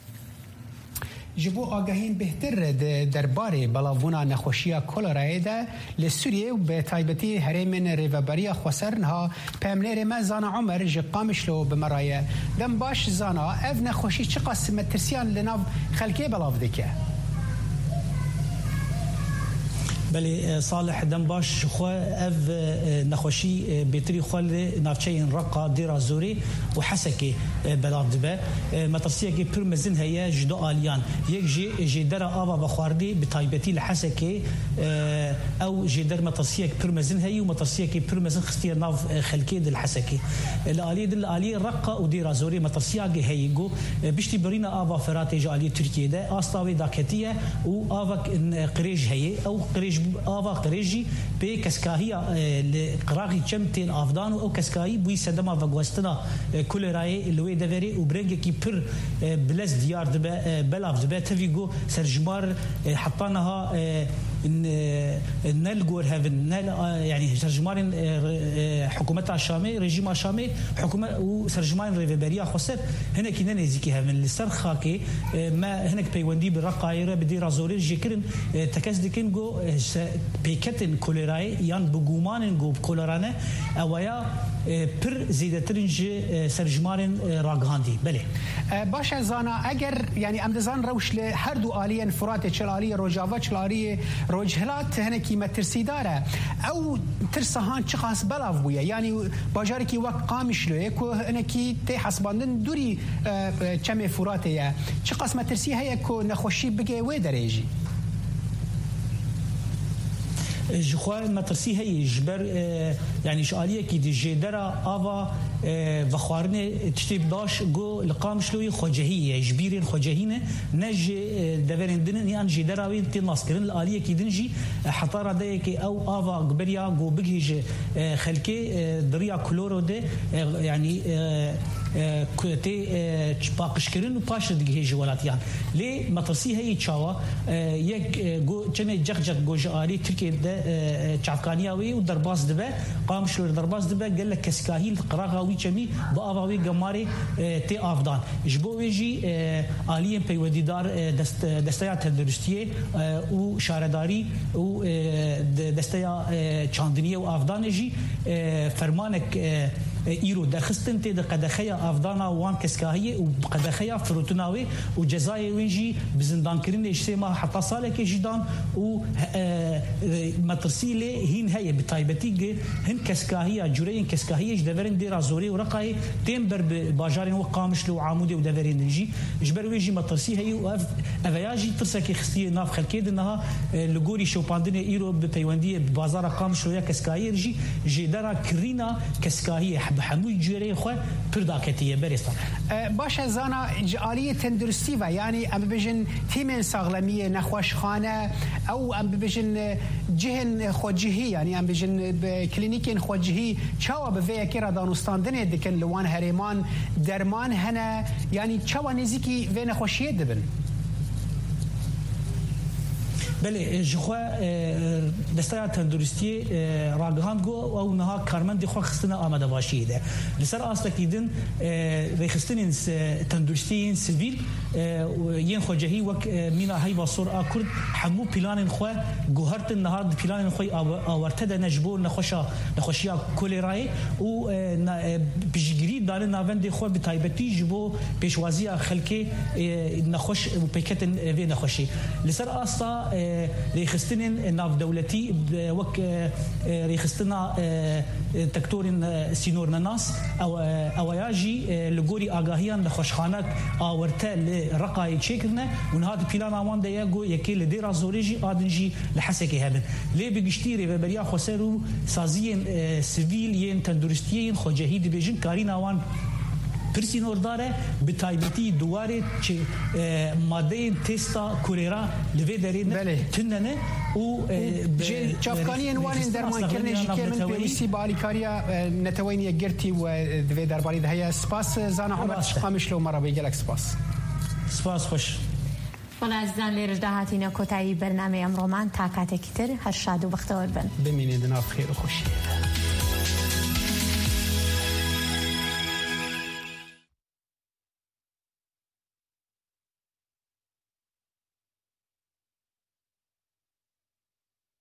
جبو آگاهین بهتر درباره بلاوونا نخوشی کولرای ده لسوریه و به تایبتی هرمن ریوبری خسرنها پامنر ما زانا عمر جقامشلو بمرایه دم باش زانا اف نخوشی چه قسم ترسیان لناف خلقه بلاو دکه بله صالح دنباش خو اف نخوشی بيتري خل نافچين رقا ديرا زوري وحسكي بلاد دبه مترسيه كي برمزن هي جدو اليان يك جي جدر ابا بخواردي بتايبتي لحسكي او جدر مترسيه برمزن هي ومترسيه كي برمزن خستي ناف خلكي دل حسكي الالي دل الالي رقا وديرا زوري مترسيه هيغو بيشتي برينا ابا فراتي جالي تركيا ده استاوي داكتيه و ابا قريج هي او قريج آوا قریجی به کسکاهی لقراقی چمتین آفدان و کسکاهی بوی سدما و گوستنا کولرای لوی دوری و برنگ کی پر بلز دیار دبه بلاف دبه تفیگو سرجمار حطانها نل جور هافن نل يعني سرجمارين حكومتها الشامي رجيم الشامي حكومة وسرجمارين ريفيبريا خسر هنا كنا نزيكي هافن للسرخة كي ما هناك بيوندي بالرقايرة بدي رازوري جيكرن تكسدكين جو بيكتن كوليراي يان بجومان جو كوليرانا أويا پر زیدترینج سرجمارن راگهاندی بله باشه زانا اگر یعنی امدزان روش له هر دو آلین فرات چلالی روجاوا چلالی روجهلات هنکی مترسی داره او ترسهان چه خاص بلاف بویه یعنی باجاری کی وقت قامش له کو هنکی تی حسباندن دوری چم فراته چه قسم مترسی هي کو نخوشی بگه و درجی جخوا مترسي هي جبر يعني شاليه كي دي جدرا افا وخوارنه تشتيب داش جو لقامشلوي خوجهيه جبيرين خوجهينه نج دورين دين يعني جدرا وين تناسكرن الاليه كي دنجي حطاره ديك او افا قبريا جو بجيج خلكي دريا كلورو دي يعني كوتي باقشكرن وباش دغه ولاتيان لي مترسي هي تشاوا يك جو جمع جخجخ جوجاري تركي ده چافكانياوي ودرباس دبه قامش له درباس دبه قال لك كسكاهيل قراغاوي چمي باواوي جماري تي افدان جبو ويجي اليم بيودي دار دست دستيات درستيه و شارداري و دستيا چاندنيه و افدانجي فرمانك ايرو دخستن تي قدخيا افدانا وان كسكاهيه وقدخيا فروتناوي وجزاي ويجي بزندان كرين اجتماع حتى صالك جدان و مترسيله هين هي بتايبتي هن كسكاهيه جورين كسكاهيه دفرين ديرا زوري ورقاي تيمبر باجارين وقامش له عمودي ودفرين نجي جبر ويجي مترسي هي واف افياجي ترسكي خستي ناف خلكيد انها لغوري شوباندني ايرو بتايوانديه بازار قامش له كسكاهيه جي جدرا كرينا كسكاهيه بحموي جوري خو پرداکتیه برستان باشه زانا جالیه تندرستی و یعنی ام ببجن تیم ساغلمی نخوشخانه او ام ببجن جهن خوجهی یعنی ام ببجن کلینیکین خوجهی چاوا به وی کرا دانستان دنه دکن لوان هریمان درمان هنه یعنی چاوا نزیکی و نخوشیه دبن بله جخوا دسته تندرستی راگهاند گو او نها کارمند خو خستنه آماده باشی ده لسر آستکیدن ریخستن تندرستی سیویل ین خوجهی وک مینا هی باسور آکرد همو پلان خو گوهرت نهار پلان خو آورته نجبور نخوشا نخوشیا کولرای و بجگری داره ناوند خو به تایبتی جبو پیشوازی خلکی نخوش و پیکت وی نخوشی لسر آستا ریخستن ناف دولتی وک ریخستنا تکتورن سینور ناس او اویاجی لگوری آگاهیان نخوشخانک آورته لرقای چیکرنه و نهاد پیلان آمان دیگو یکی لدیرا زوریجی آدنجی لحسکی هبن لی بگشتیری و بریا خسرو سازین سیویل ین تندرستیین خوجهید بیجن کارین آوان پرسینور داره به تایبتی دواره چه ماده تستا کوریرا لوی درین تننه و چافکانی انوان درمان کردن جیکرن پیوستی بالیکاریا نتوانی گرتی و دوی درباری دهیا سپاس زن عمر خامش لو مرا بیگلک سپاس سپاس خوش ولی عزیزان لیرج دهاتینا کتایی برنامه امرومان تا کاتکی تر هر شاد و بختور بن بمینید ناف خیر و خوشی